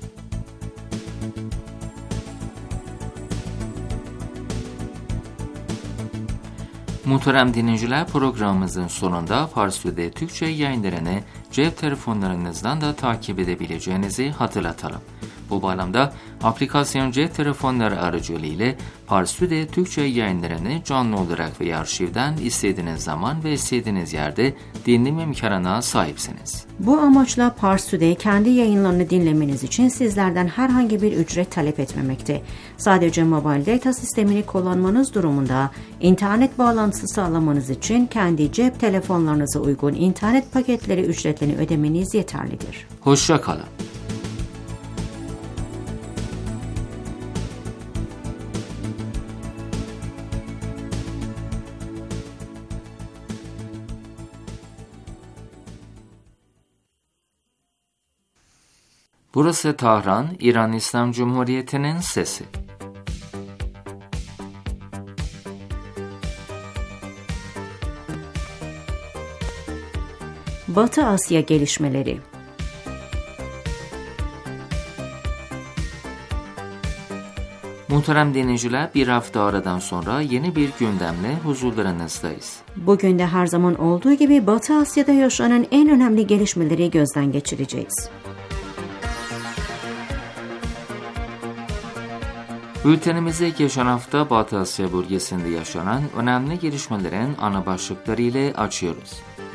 Muhterem dinleyiciler, programımızın sonunda Farsça'da Türkçe yayınlarını cep telefonlarınızdan da takip edebileceğinizi hatırlatalım. Bu bağlamda aplikasyon cep telefonları aracılığıyla Farsça'da Türkçe yayınlarını canlı olarak veya arşivden istediğiniz zaman ve istediğiniz yerde dinleme imkanına sahipsiniz. Bu amaçla Farsça'da kendi yayınlarını dinlemeniz için sizlerden herhangi bir ücret talep etmemekte. Sadece mobile data sistemini kullanmanız durumunda internet bağlantısı sağlamanız için kendi cep telefonlarınıza uygun internet paketleri ücretlerini ödemeniz yeterlidir. Hoşça kalın. Burası Tahran, İran İslam Cumhuriyeti'nin sesi. Batı Asya gelişmeleri. Muhterem dinleyiciler, bir hafta aradan sonra yeni bir gündemle huzurlarınızdayız. Bugün de her zaman olduğu gibi Batı Asya'da yaşanan en önemli gelişmeleri gözden geçireceğiz. Bültenimizi geçen hafta Batı Asya bölgesinde yaşanan önemli gelişmelerin ana başlıkları ile açıyoruz.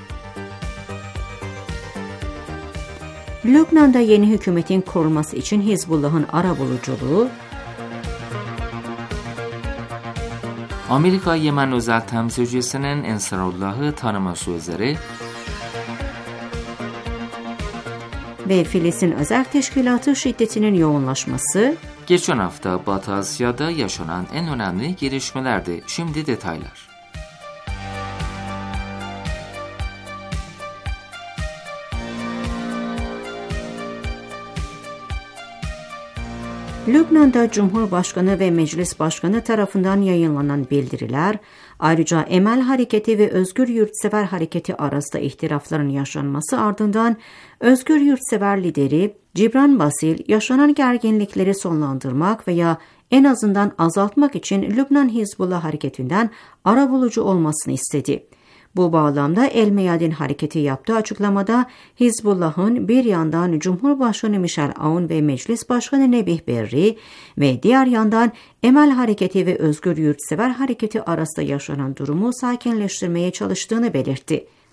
Lübnan'da yeni hükümetin kurulması için Hizbullah'ın arabuluculuğu, Amerika Yemen özel temsilcisinin Ensarullah'ı tanıması üzere ve Filistin Özel Teşkilatı şiddetinin yoğunlaşması, geçen hafta Batı Asya'da yaşanan en önemli gelişmelerdi. Şimdi detaylar. Lübnan'da Cumhurbaşkanı ve Meclis Başkanı tarafından yayınlanan bildiriler, ayrıca Emel Hareketi ve Özgür Yurtsever Hareketi arasında ihtilafların yaşanması ardından Özgür Yurtsever lideri Cibran Basil, yaşanan gerginlikleri sonlandırmak veya en azından azaltmak için Lübnan Hizbullah Hareketi'nden arabulucu olmasını istedi. Bu bağlamda El Meyadin Hareketi yaptığı açıklamada Hizbullah'ın bir yandan Cumhurbaşkanı Michel Aoun ve Meclis Başkanı Nebih Berri ve diğer yandan Emel Hareketi ve Özgür Yurtsever Hareketi arasında yaşanan durumu sakinleştirmeye çalıştığını belirtti.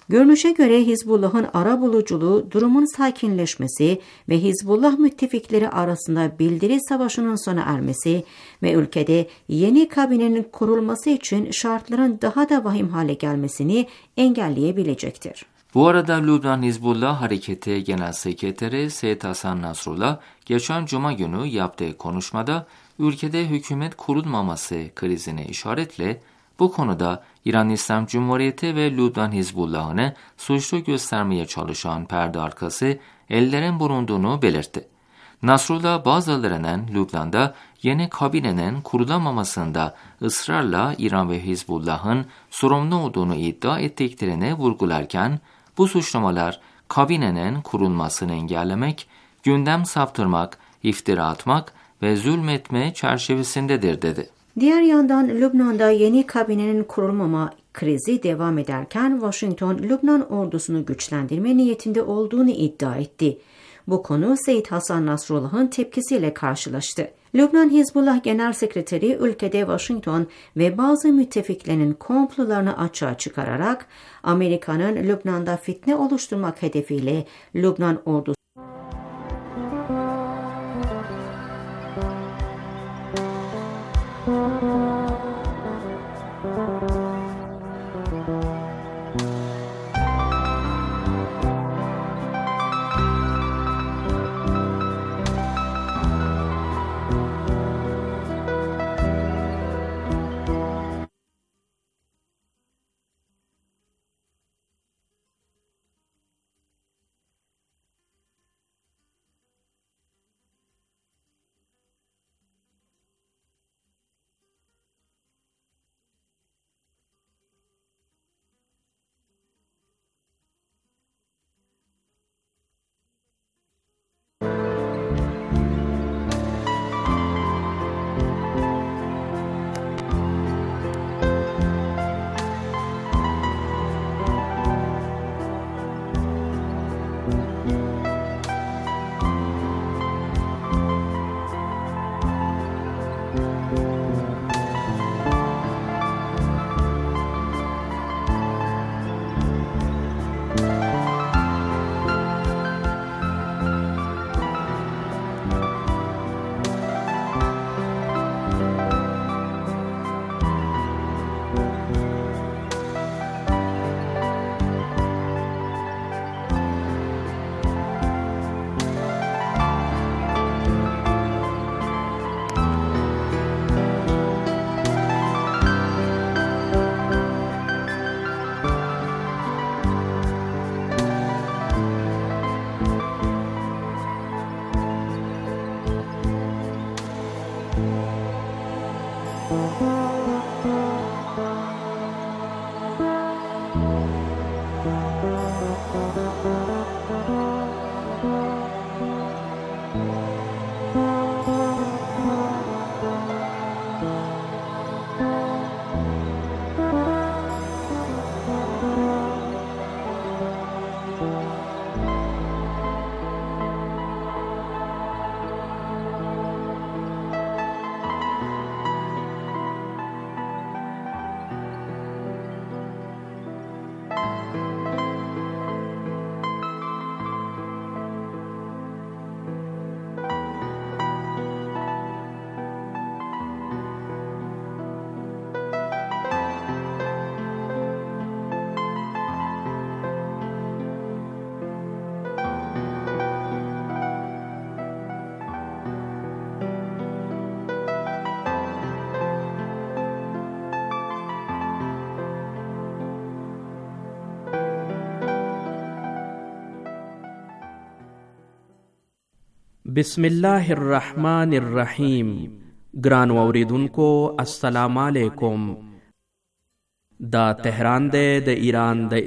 Görünüşe göre Hizbullah'ın arabuluculuğu durumun sakinleşmesi ve Hizbullah müttefikleri arasında bildiri savaşının sona ermesi ve ülkede yeni kabinenin kurulması için şartların daha da vahim hale gelmesini engelleyebilecektir. Bu arada Lübnan Hizbullah Hareketi Genel Sekreteri Seyyid Hasan Nasrullah geçen Cuma günü yaptığı konuşmada ülkede hükümet kurulmaması krizine işaretle bu konuda İran İslam Cumhuriyeti ve Lübnan Hizbullah'ını suçlu göstermeye çalışan perde arkası ellerin bulunduğunu belirtti. Nasrullah bazılarının Lübnan'da yeni kabinenin kurulamamasında ısrarla İran ve Hizbullah'ın sorumlu olduğunu iddia ettiklerini vurgularken, bu suçlamalar kabinenin kurulmasını engellemek, gündem saptırmak, iftira atmak ve zulmetme çerçevesindedir dedi. Diğer yandan Lübnan'da yeni kabinenin kurulmama krizi devam ederken Washington, Lübnan ordusunu güçlendirme niyetinde olduğunu iddia etti. Bu konu Seyyid Hasan Nasrullah'ın tepkisiyle karşılaştı. Lübnan Hizbullah Genel Sekreteri ülkede Washington ve bazı müttefiklerinin komplolarını açığa çıkararak Amerika'nın Lübnan'da fitne oluşturmak hedefiyle Lübnan ordusu بسم الله الرحمن الرحیم. ګران اوریدونکو السلام علیکم. دا تهران دی د ایران د